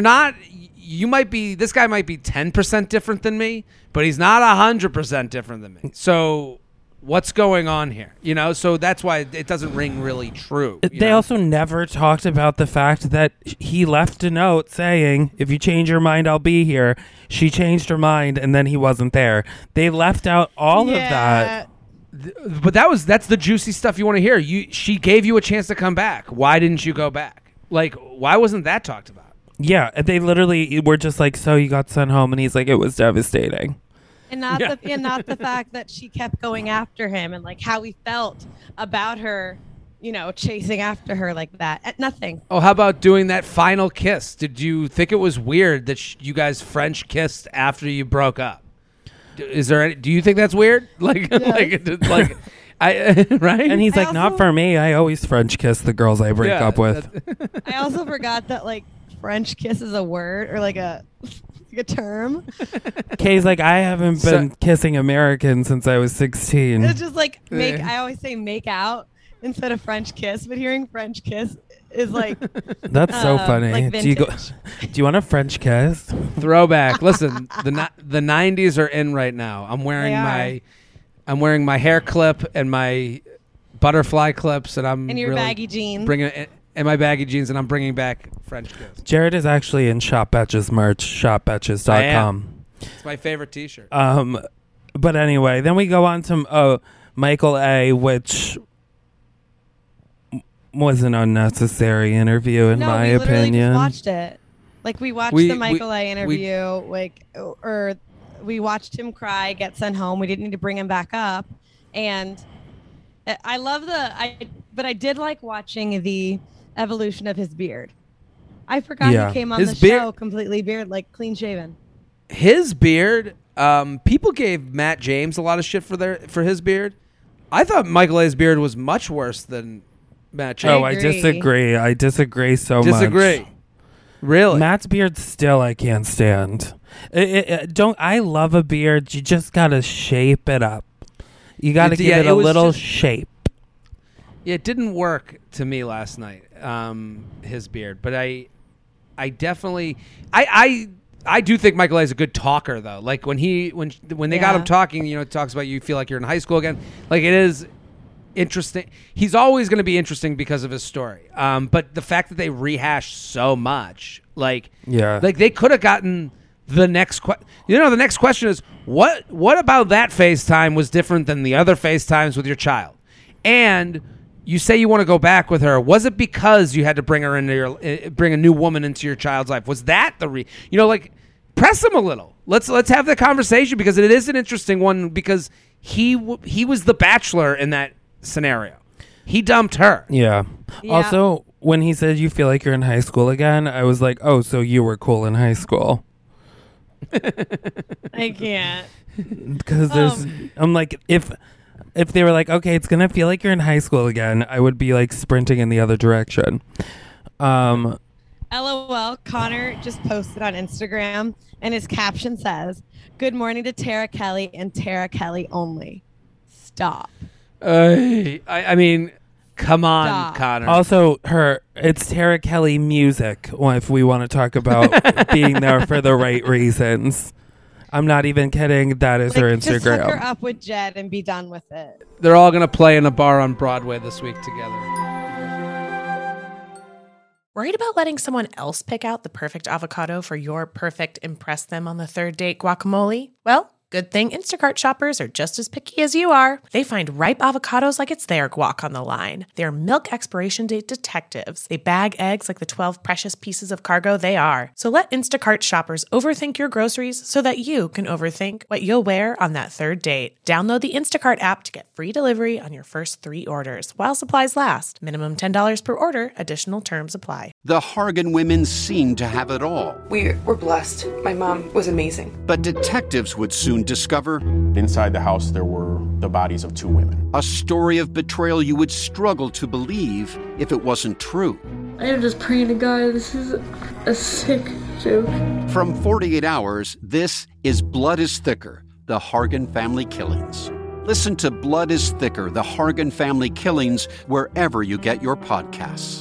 this guy might be 10% different than me, but he's not 100% different than me. So what's going on here? So that's why it doesn't ring really true. They also never talked about the fact that he left a note saying, if you change your mind, I'll be here. She changed her mind, and then he wasn't there. They left out all of that. But that's the juicy stuff you want to hear. She gave you a chance to come back. Why didn't you go back? Like, why wasn't that talked about? Yeah, they literally were just like, so you got sent home, and he's like, it was devastating. And not the fact that she kept going after him and like how he felt about her, chasing after her like that. Nothing. Oh, how about doing that final kiss? Did you think it was weird that you guys French kissed after you broke up? Do you think that's weird? Like, right? And he's like, not for me. I always French kiss the girls I break up with. I also forgot that like French kiss is a word or like a term. Kay's like, I haven't been kissing Americans since I was 16. It's just like I always say make out instead of French kiss, but hearing French kiss is like that's so funny. Like do you want a French kiss? Throwback. Listen, the 90s are in right now. I'm wearing my hair clip and my butterfly clips, and your baggy jeans. And my baggy jeans, and I'm bringing back French kiss. Jared is actually in Shop Betches merch, shopbetches.com. It's my favorite t-shirt. But anyway, then we go on to Michael A., which was an unnecessary interview in my opinion. We watched it. Like we watched the Michael A. interview, or we watched him cry, get sent home. We didn't need to bring him back up, and but I did like watching the evolution of his beard. I forgot he came on the show completely beard, like clean shaven. His beard, people gave Matt James a lot of shit for his beard. I thought Michael A.'s beard was much worse than Matt James. I disagree. I disagree so much. Really? Matt's beard still I can't stand. I love a beard. You just gotta shape it up. You gotta give it a little shape. It didn't work to me last night, his beard, but I definitely I do think Michael A is a good talker though. Like when they got him talking, it talks about you feel like you're in high school again. Like it is interesting. He's always going to be interesting because of his story. But the fact that they rehash so much, like they could have gotten the next the next question is what about that FaceTime was different than the other FaceTimes with your child? And you say you want to go back with her. Was it because you had to bring her into bring a new woman into your child's life? Was that the press him a little. Let's have the conversation because it is an interesting one because he was the bachelor in that scenario. He dumped her. Yeah. Also, when he said you feel like you're in high school again, I was like, oh, so you were cool in high school. I can't. Because I'm like, if they were like, okay, it's going to feel like you're in high school again, I would be like sprinting in the other direction. LOL, Connor just posted on Instagram and his caption says, "Good morning to Tara Kelly and Tara Kelly only." Stop. I mean, come on, Stop. Connor. Also, it's Tara Kelly music, if we want to talk about being there for the right reasons. I'm not even kidding. That is her Instagram. Just hook her up with Jed and be done with it. They're all going to play in a bar on Broadway this week together. Worried about letting someone else pick out the perfect avocado for your perfect impress them on the third date guacamole? Well, Good thing Instacart shoppers are just as picky as you are. They find ripe avocados like it's their guac on the line. They're milk expiration date detectives. They bag eggs like the 12 precious pieces of cargo they are. So let Instacart shoppers overthink your groceries so that you can overthink what you'll wear on that third date. Download the Instacart app to get free delivery on your first 3 orders while supplies last. Minimum $10 per order. Additional terms apply. The Hargan women seemed to have it all. We were blessed. My mom was amazing. But detectives would soon discover inside the house there were the bodies of 2 women. A story of betrayal you would struggle to believe if it wasn't true. I am just praying to God, this is a sick joke. From 48 Hours, this is Blood is Thicker, the Hargan Family Killings. Listen to Blood is Thicker, the Hargan Family Killings, wherever you get your podcasts.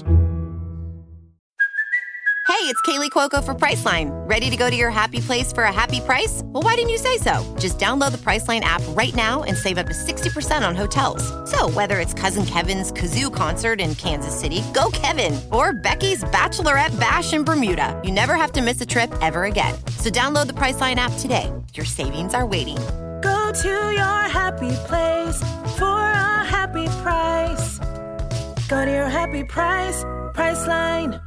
Hey, it's Kaylee Cuoco for Priceline. Ready to go to your happy place for a happy price? Well, why didn't you say so? Just download the Priceline app right now and save up to 60% on hotels. So whether it's Cousin Kevin's Kazoo Concert in Kansas City, go Kevin, or Becky's Bachelorette Bash in Bermuda, you never have to miss a trip ever again. So download the Priceline app today. Your savings are waiting. Go to your happy place for a happy price. Go to your happy price, Priceline.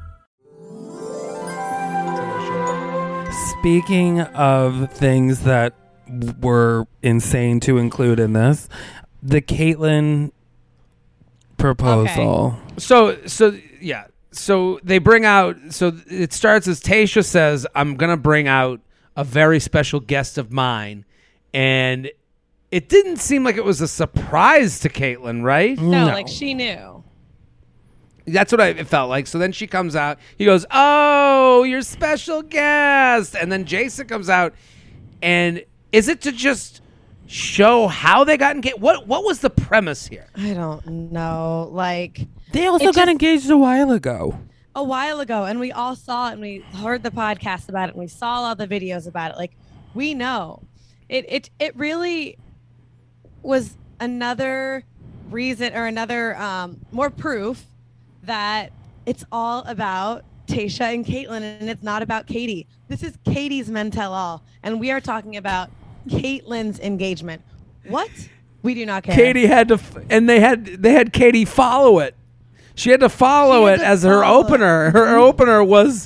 Speaking of things that were insane to include in this, the Caitlyn proposal. Okay. So they bring out. So it starts as Tayshia says, "I'm gonna bring out a very special guest of mine," and it didn't seem like it was a surprise to Caitlyn, right? No, like she knew. That's what it felt like. So then she comes out. He goes, "Oh, your special guest." And then Jason comes out. And is it to just show how they got engaged? What was the premise here? I don't know. Like, they also got engaged a while ago. And we all saw it, and we heard the podcast about it, and we saw all the videos about it. Like, we know. It really was another reason or another more proof that it's all about Tayshia and Caitlyn, and it's not about Katie. This is Katie's Men Tell All, and we are talking about Caitlyn's engagement. What? We do not care. Katie had to, and they had Katie follow it. She had to follow it as her opener. Her opener was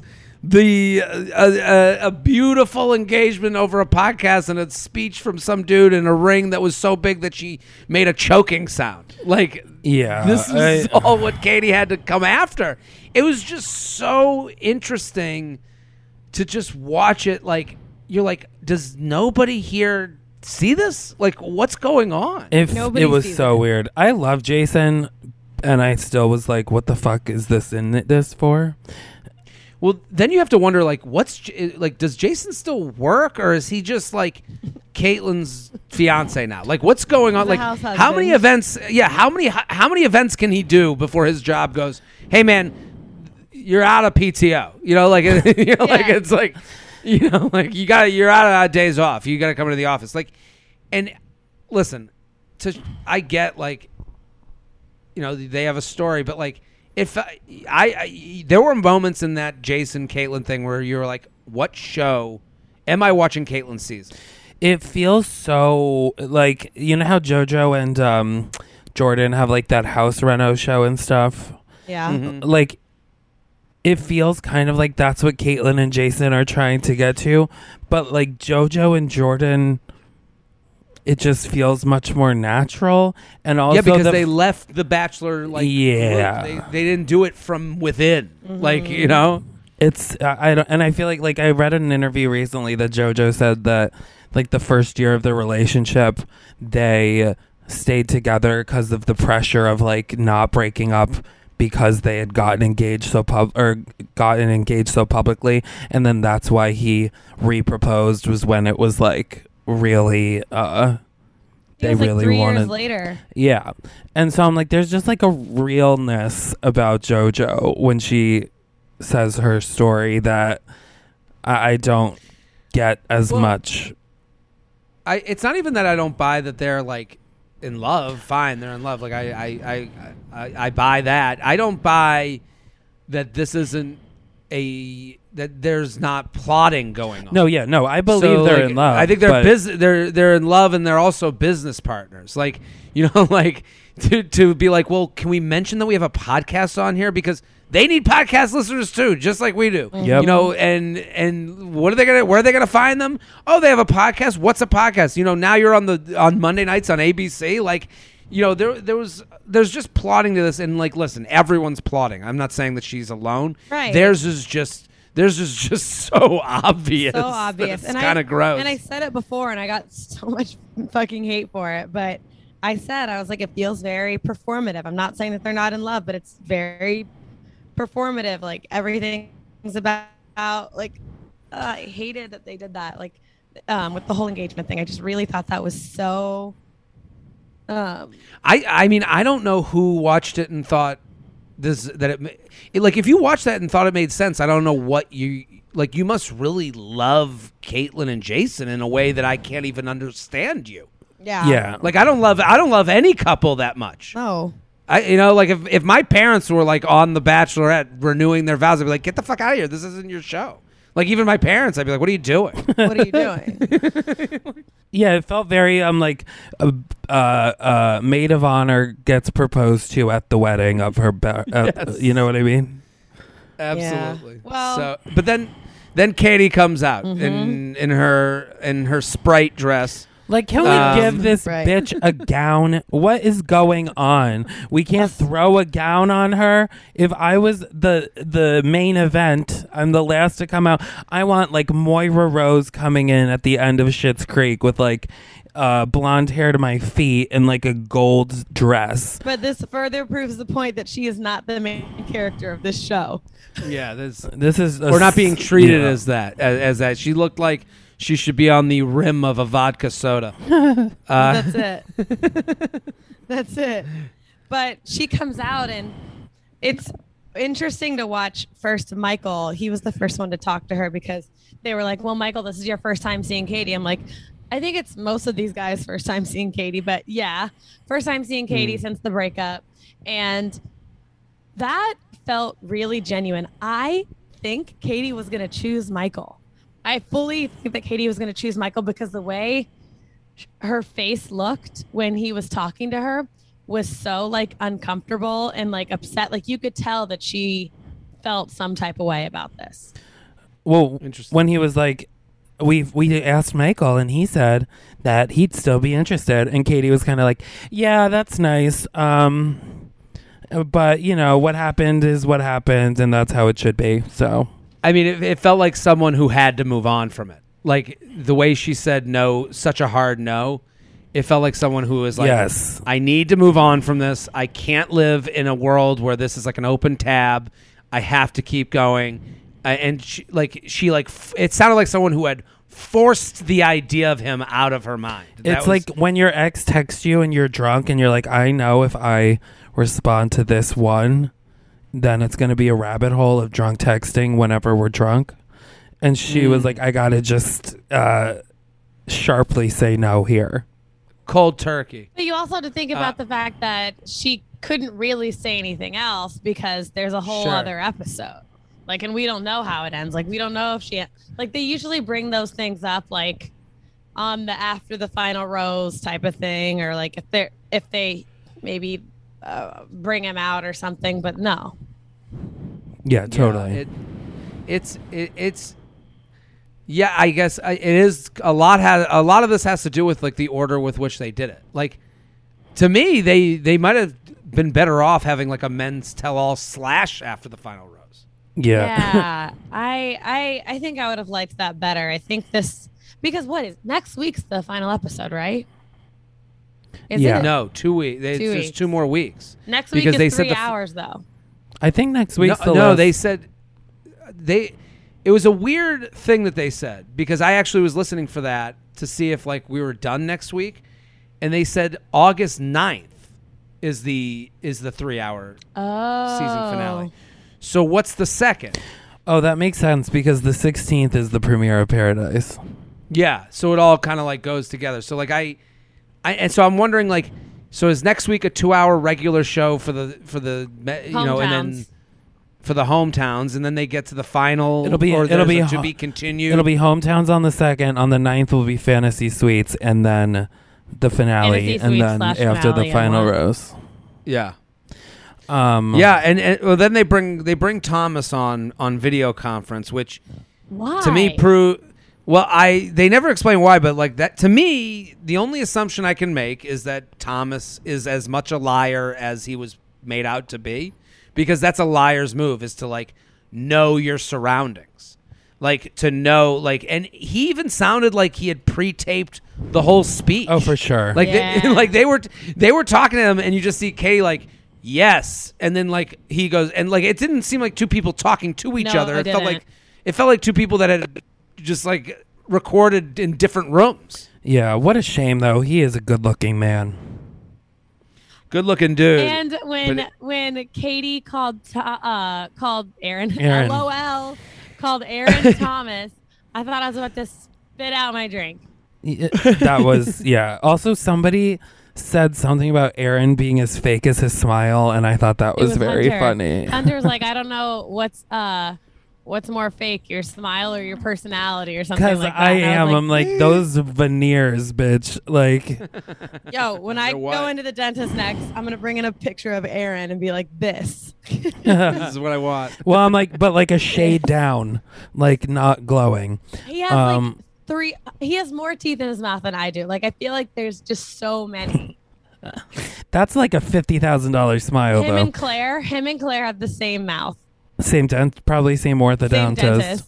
a beautiful engagement over a podcast and a speech from some dude in a ring that was so big that she made a choking sound. Like, yeah, this is all what Katie had to come after. It was just so interesting to just watch it. Like, you're like, does nobody here see this? Like, what's going on? It was so weird. I love Jason, and I still was like, what the fuck is this in this for? Well, then you have to wonder, like, does Jason still work, or is he just like Caitlyn's fiance now? Like, what's going on? Like, how many events? Yeah, how many events can he do before his job goes, "Hey, man, you're out of PTO." You know, like, like it's like, like you're out of days off. You got to come into the office. Like, and listen, I get, like, they have a story, but like, if there were moments in that Jason Caitlyn thing where you were like, what show am I watching Caitlyn season? It feels so like, you know how JoJo and Jordan have like that house reno show and stuff? Yeah. Mm-hmm. Like, it feels kind of like that's what Caitlyn and Jason are trying to get to. But like JoJo and Jordan, it just feels much more natural. And also, because they left The Bachelor, like, they didn't do it from within. Mm-hmm. Like, it's I don't, and I feel like I read an interview recently that JoJo said that like the first year of the relationship they stayed together because of the pressure of like not breaking up because they had gotten engaged so publicly, and then that's why he re-proposed, was when it was like really they really 3 wanted years later. Yeah. And so I'm like, there's just like a realness about JoJo when she says her story that I don't get as much. It's not even that I don't buy that they're like in love. Fine, they're in love. Like I buy that. I don't buy that this isn't a there's not plotting going on. No, I believe they're in love. I think they're in love, and they're also business partners. Like, you know, like to be like, well, can we mention that we have a podcast on here because they need podcast listeners too, just like we do. Yep. You know, and where are they gonna find them? Oh, they have a podcast. What's a podcast? You know, now you're on Monday nights on ABC. Like, you know, there's just plotting to this, and like, listen, everyone's plotting. I'm not saying that she's alone. Right. Theirs is just so obvious. So obvious. It's kind of gross. And I said it before, and I got so much fucking hate for it. But I was like, it feels very performative. I'm not saying that they're not in love, but it's very performative. Like, everything's about, like, I hated that they did that. Like, with the whole engagement thing, I just really thought that was so. I mean, I don't know who watched it and thought like, if you watched that and thought it made sense, I don't know what you like. You must really love Caitlyn and Jason in a way that I can't even understand you. Yeah. Like, I don't love any couple that much. No. You know, like if my parents were like on The Bachelorette renewing their vows, I'd be like, get the fuck out of here. This isn't your show. Like, even my parents, I'd be like, what are you doing? What are you doing? Yeah, it felt very like maid of honor gets proposed to at the wedding of her. Yes. You know what I mean? Absolutely. Yeah. Well, so, but then Katie comes out in her Sprite dress. Like, can we give this bitch a gown? What is going on? We can't throw a gown on her. If I was the main event, I'm the last to come out. I want like Moira Rose coming in at the end of Schitt's Creek with like blonde hair to my feet and like a gold dress. But this further proves the point that she is not the main character of this show. Yeah, this is we're not being treated as that. She looked like she should be on the rim of a vodka soda. That's it. That's it. But she comes out, and it's interesting to watch first Michael. He was the first one to talk to her because they were like, well, Michael, this is your first time seeing Katie. I'm like, I think it's most of these guys' first time seeing Katie. But yeah, first time seeing Katie since the breakup. And that felt really genuine. I think Katie was going to choose Michael. I fully think that Katie was going to choose Michael because the way her face looked when he was talking to her was so like uncomfortable and like upset. Like, you could tell that she felt some type of way about this. Well, when he was like, we asked Michael and he said that he'd still be interested, and Katie was kind of like, yeah, that's nice. But you know, what happened is what happened, and that's how it should be. So. I mean, it felt like someone who had to move on from it. Like, the way she said no, such a hard no, it felt like someone who was like, yes, I need to move on from this. I can't live in a world where this is like an open tab. I have to keep going. And she it sounded like someone who had forced the idea of him out of her mind. It's like when your ex texts you and you're drunk and you're like, I know if I respond to this one, then it's going to be a rabbit hole of drunk texting whenever we're drunk. And she was like, I got to just sharply say no here. Cold turkey. But you also have to think about the fact that she couldn't really say anything else because there's a whole other episode. Like, and we don't know how it ends. Like, we don't know if she... Like, they usually bring those things up, like, on the after the final rose type of thing, or like if they maybe... bring him out or something, but no. Yeah, totally. Yeah, I guess it is a lot of this has to do with like the order with which they did it. Like, to me, they might have been better off having like a men's tell-all / after the final rose. Yeah. I think I would have liked that better. I think this, because next week's the final episode, right? No, 2 weeks. There's 2 more weeks. Next week is 3 hours, though. I think next week. No, they said it was a weird thing that they said, because I actually was listening for that to see if like we were done next week, and they said August 9th is the 3-hour season finale. So what's the second? Oh, that makes sense because the 16th is the premiere of Paradise. Yeah, so it all kind of like goes together. So like and so I'm wondering, like, so is next week a 2-hour regular show for the you know, and then for the hometowns, and then they get to the final. It'll be to be continued. It'll be hometowns on the 2nd. On the 9th will be Fantasy Suites, and then the finale, Fantasy and Suites then slash after the finale final and rose. Yeah. Yeah, and well, then they bring Thomas on video conference, which Why? to me they never explain why, but like that to me, the only assumption I can make is that Thomas is as much a liar as he was made out to be, because that's a liar's move, is to like know your surroundings, like to know, like, and he even sounded like he had pre-taped the whole speech. Oh, for sure. Like Yeah. they were talking to him, and you just see Katie like, yes, and then like he goes, and like it didn't seem like two people talking to each No, other. it It felt like two people that had just like recorded in different rooms. Yeah, what a shame though. He is a good-looking man. Good looking dude. And when Katie called Aaron, Aaron. LOL, called Aaron Thomas, I thought I was about to spit out my drink. That was Also, somebody said something about Aaron being as fake as his smile, and I thought that was very Hunter. funny. Hunter's like, I don't know what's more fake, your smile or your personality or something Because like that. I And am. was I'm like, those veneers, bitch. Like, yo, when I They're white. go into the dentist next, I'm gonna bring in a picture of Aaron and be like, this. This is what I want. well, I'm like, but like a shade down, like not glowing. He has he has more teeth in his mouth than I do. Like, I feel like there's just so many. That's like a $50,000 smile, Him though. and Claire have the same mouth. Same probably same orthodontist.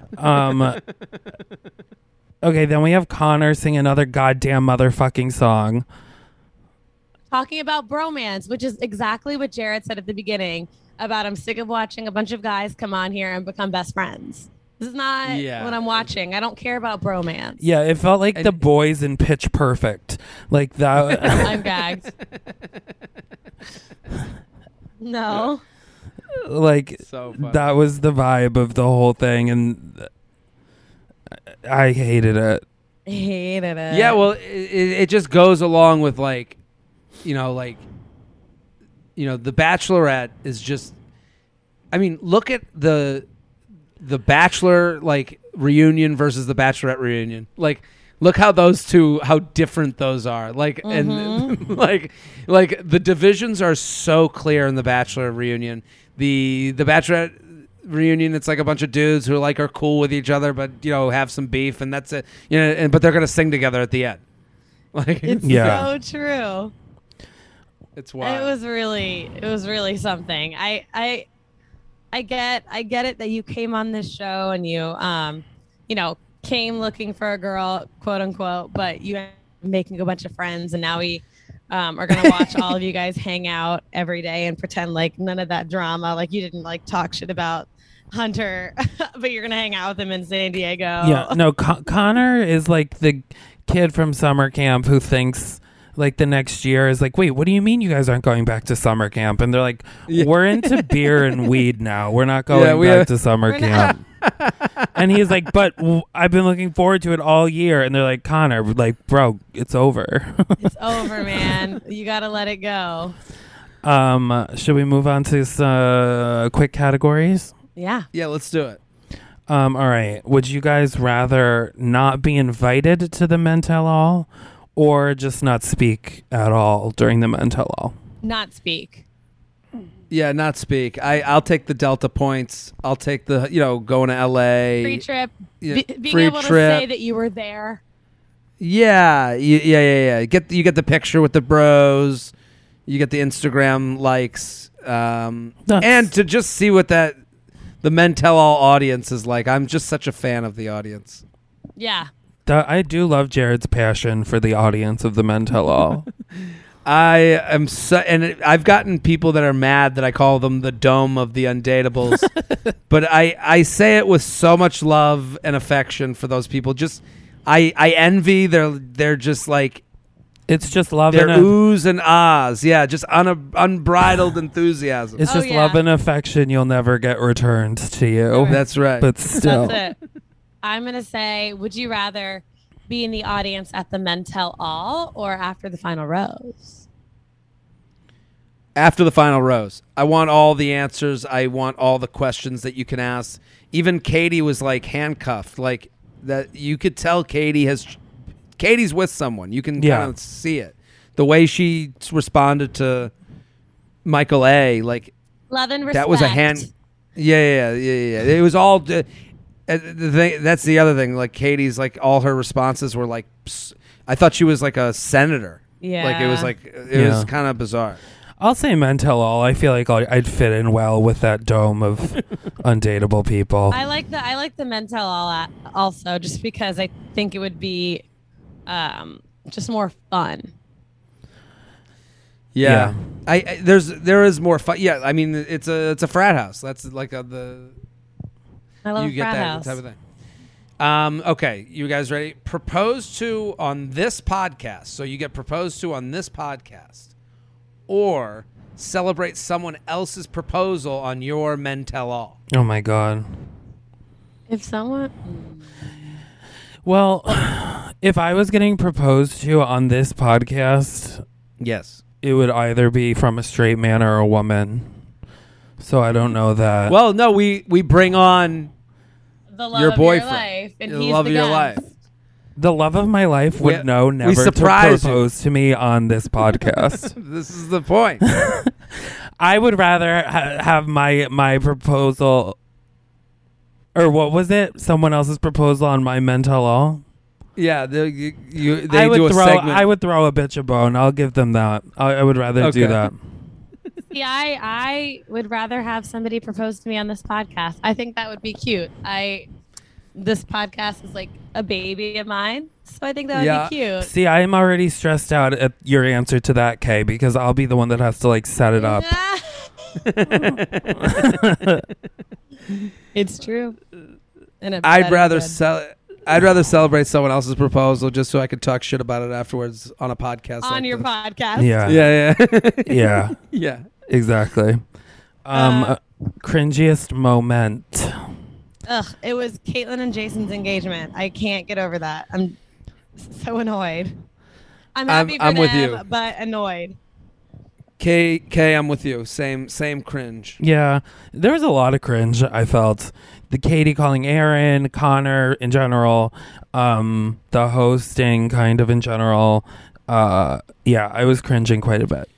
Okay, then we have Connor sing another goddamn motherfucking song. Talking about bromance, which is exactly what Jared said at the beginning about I'm sick of watching a bunch of guys come on here and become best friends. This is not what I'm watching. I don't care about bromance. Yeah, it felt like the boys in Pitch Perfect. Like that. I'm gagged. No. Like So funny. that was the vibe of the whole thing, and I hated it. Hated it. Yeah, well, it just goes along with the Bachelorette is just. I mean, look at the Bachelor reunion versus the Bachelorette reunion. Like, look how how different those are. Like, and like the divisions are so clear in the Bachelor reunion. The Bachelorette reunion, it's like a bunch of dudes who are cool with each other, but have some beef, and that's it. But they're gonna sing together at the end. Like, It's so true. It's wild. It was really something. I get it that you came on this show and you came looking for a girl, quote unquote, but you ended up making a bunch of friends, and now we are gonna watch all of you guys hang out every day and pretend like none of that drama, like you didn't talk shit about Hunter, but you're gonna hang out with him in San Diego. Yeah, no, Connor is like the kid from summer camp who thinks like the next year is like, wait, what do you mean you guys aren't going back to summer camp? And they're like, we're into beer and weed now. We're not going back to summer camp. And he's like, but I've been looking forward to it all year. And they're like, Connor, like, bro, it's over. It's over, man. You gotta let it go. Should we move on to some quick categories? Yeah, let's do it. All right. Would you guys rather not be invited to the Men Tell All, or just not speak at all during the Men Tell All? Not speak. Yeah, not speak. I'll take the Delta points. I'll take the going to LA. Free trip. Yeah, Being free able trip. to say that you were there. Yeah. You get the picture with the bros. You get the Instagram likes, and to just see what the Men Tell All audience is like. I'm just such a fan of the audience. Yeah. I do love Jared's passion for the audience of the Men Tell All. I am and I've gotten people that are mad that I call them the dome of the undateables, but I say it with so much love and affection for those people. Just I envy they're just like, it's just love. They're oohs and ahs. Yeah, just unbridled enthusiasm. It's just love and affection you'll never get returned to you. Right. That's right. But still. That's it. I'm going to say, would you rather be in the audience at the Men Tell All or after the final rose? After the final rose. I want all the answers. I want all the questions that you can ask. Even Katie was like handcuffed. Like that you could tell Katie's with someone. You can kind of see it. The way she responded to Michael A. Like love and respect. That was a hand. Yeah. It was all. That's the other thing. Like Katie's, like all her responses were like, I thought she was like a senator. Yeah. Like it was kind of bizarre. I'll say Mentel. I feel like I'd fit in well with that dome of undateable people. I like the Mentel also, just because I think it would be just more fun. Yeah. There is more fun. Yeah, I mean it's a frat house. That's like I love you get frat house type of thing. Okay, you guys ready? Proposed to on this podcast. So you get proposed to on this podcast, or celebrate someone else's proposal on your Men Tell All. Oh my God. If someone. Well, if I was getting proposed to on this podcast, yes, it would either be from a straight man or a woman. So I don't know that. Well, no, we bring on the love your of boyfriend, your life, and the he's love the of your guest. life. The love of my life would know never to propose to me on this podcast. This is the point. I would rather have my proposal, or what was it? Someone else's proposal on my Men Tell All. Yeah, they do a throw. segment. I would throw a bitch a bone. I'll give them that. I would rather do that. Yeah, I would rather have somebody propose to me on this podcast. I think that would be cute. This podcast is like a baby of mine, so I think that would be cute. See, I'm already stressed out at your answer to that, Kay, because I'll be the one that has to like set it up. It's true. I'd rather celebrate someone else's proposal just so I could talk shit about it afterwards on a podcast. On your podcast. Yeah. Yeah. Exactly. Cringiest moment. It was Caitlyn and Jason's engagement. I can't get over that. I'm so annoyed. I'm happy for them, with you, but annoyed. Kay, I'm with you. Same cringe. Yeah, there was a lot of cringe. I felt the Katie calling Aaron, Connor in general, the hosting kind of in general. Yeah, I was cringing quite a bit.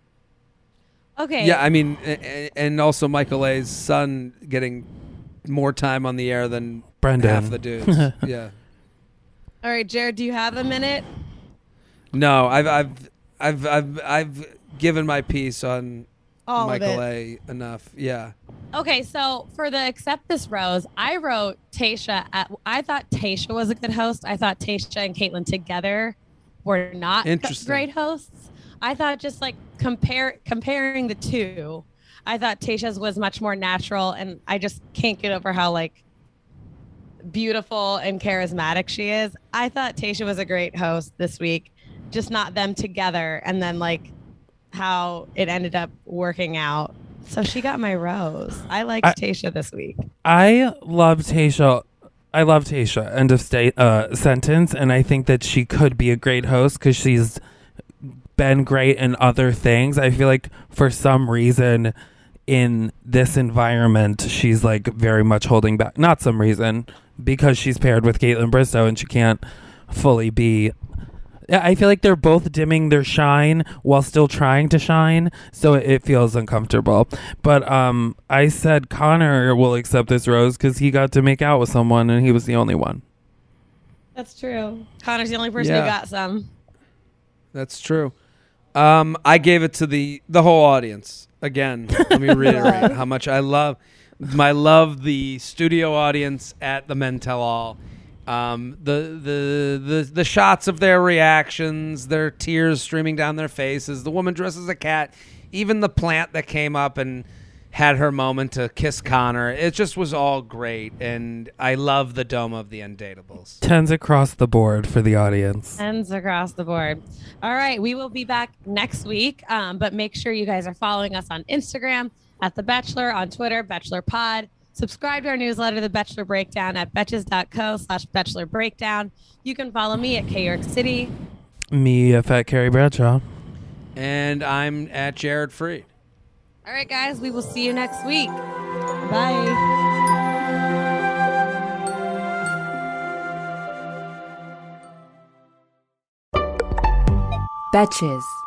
Okay. Yeah, I mean, and also Michael A's son getting more time on the air than Brendan. half the dudes. Yeah. All right, Jared, do you have a minute? No, I've given my piece on All Michael A enough. Yeah. Okay, so for the Accept This Rose, I wrote Tayshia. I thought Tayshia was a good host. I thought Tayshia and Caitlyn together were not great hosts. I thought just like comparing the two, I thought Tayshia's was much more natural, and I just can't get over how like beautiful and charismatic she is. I thought Tayshia was a great host this week, just not them together, and then like how it ended up working out. So she got my rose. I liked Tayshia this week. I love Tayshia. End of sentence. And I think that she could be a great host because she's been great in other things. I feel like for some reason in this environment, she's like very much holding back. Not some reason, because she's paired with Caitlyn Bristowe and she can't fully be. I feel like they're both dimming their shine while still trying to shine, so it feels uncomfortable. But I said Connor will accept this rose because he got to make out with someone and he was the only one. That's true. Connor's the only person who got some. That's true. I gave it to the whole audience. Again, let me reiterate how much I love the studio audience at the Men Tell All. The shots of their reactions, their tears streaming down their faces, the woman dressed as a cat, even the plant that came up and had her moment to kiss Connor. It just was all great, and I love the dome of the Undateables. 10s across the board for the audience. 10s across the board. All right, we will be back next week, but make sure you guys are following us on Instagram at The Bachelor, on Twitter, Bachelor Pod. Subscribe to our newsletter, The Bachelor Breakdown, at betches.co/Bachelor Breakdown. You can follow me at K York City. Me, Fat Carrie Bradshaw. And I'm at Jared Freed. All right, guys, we will see you next week. Bye. Betches.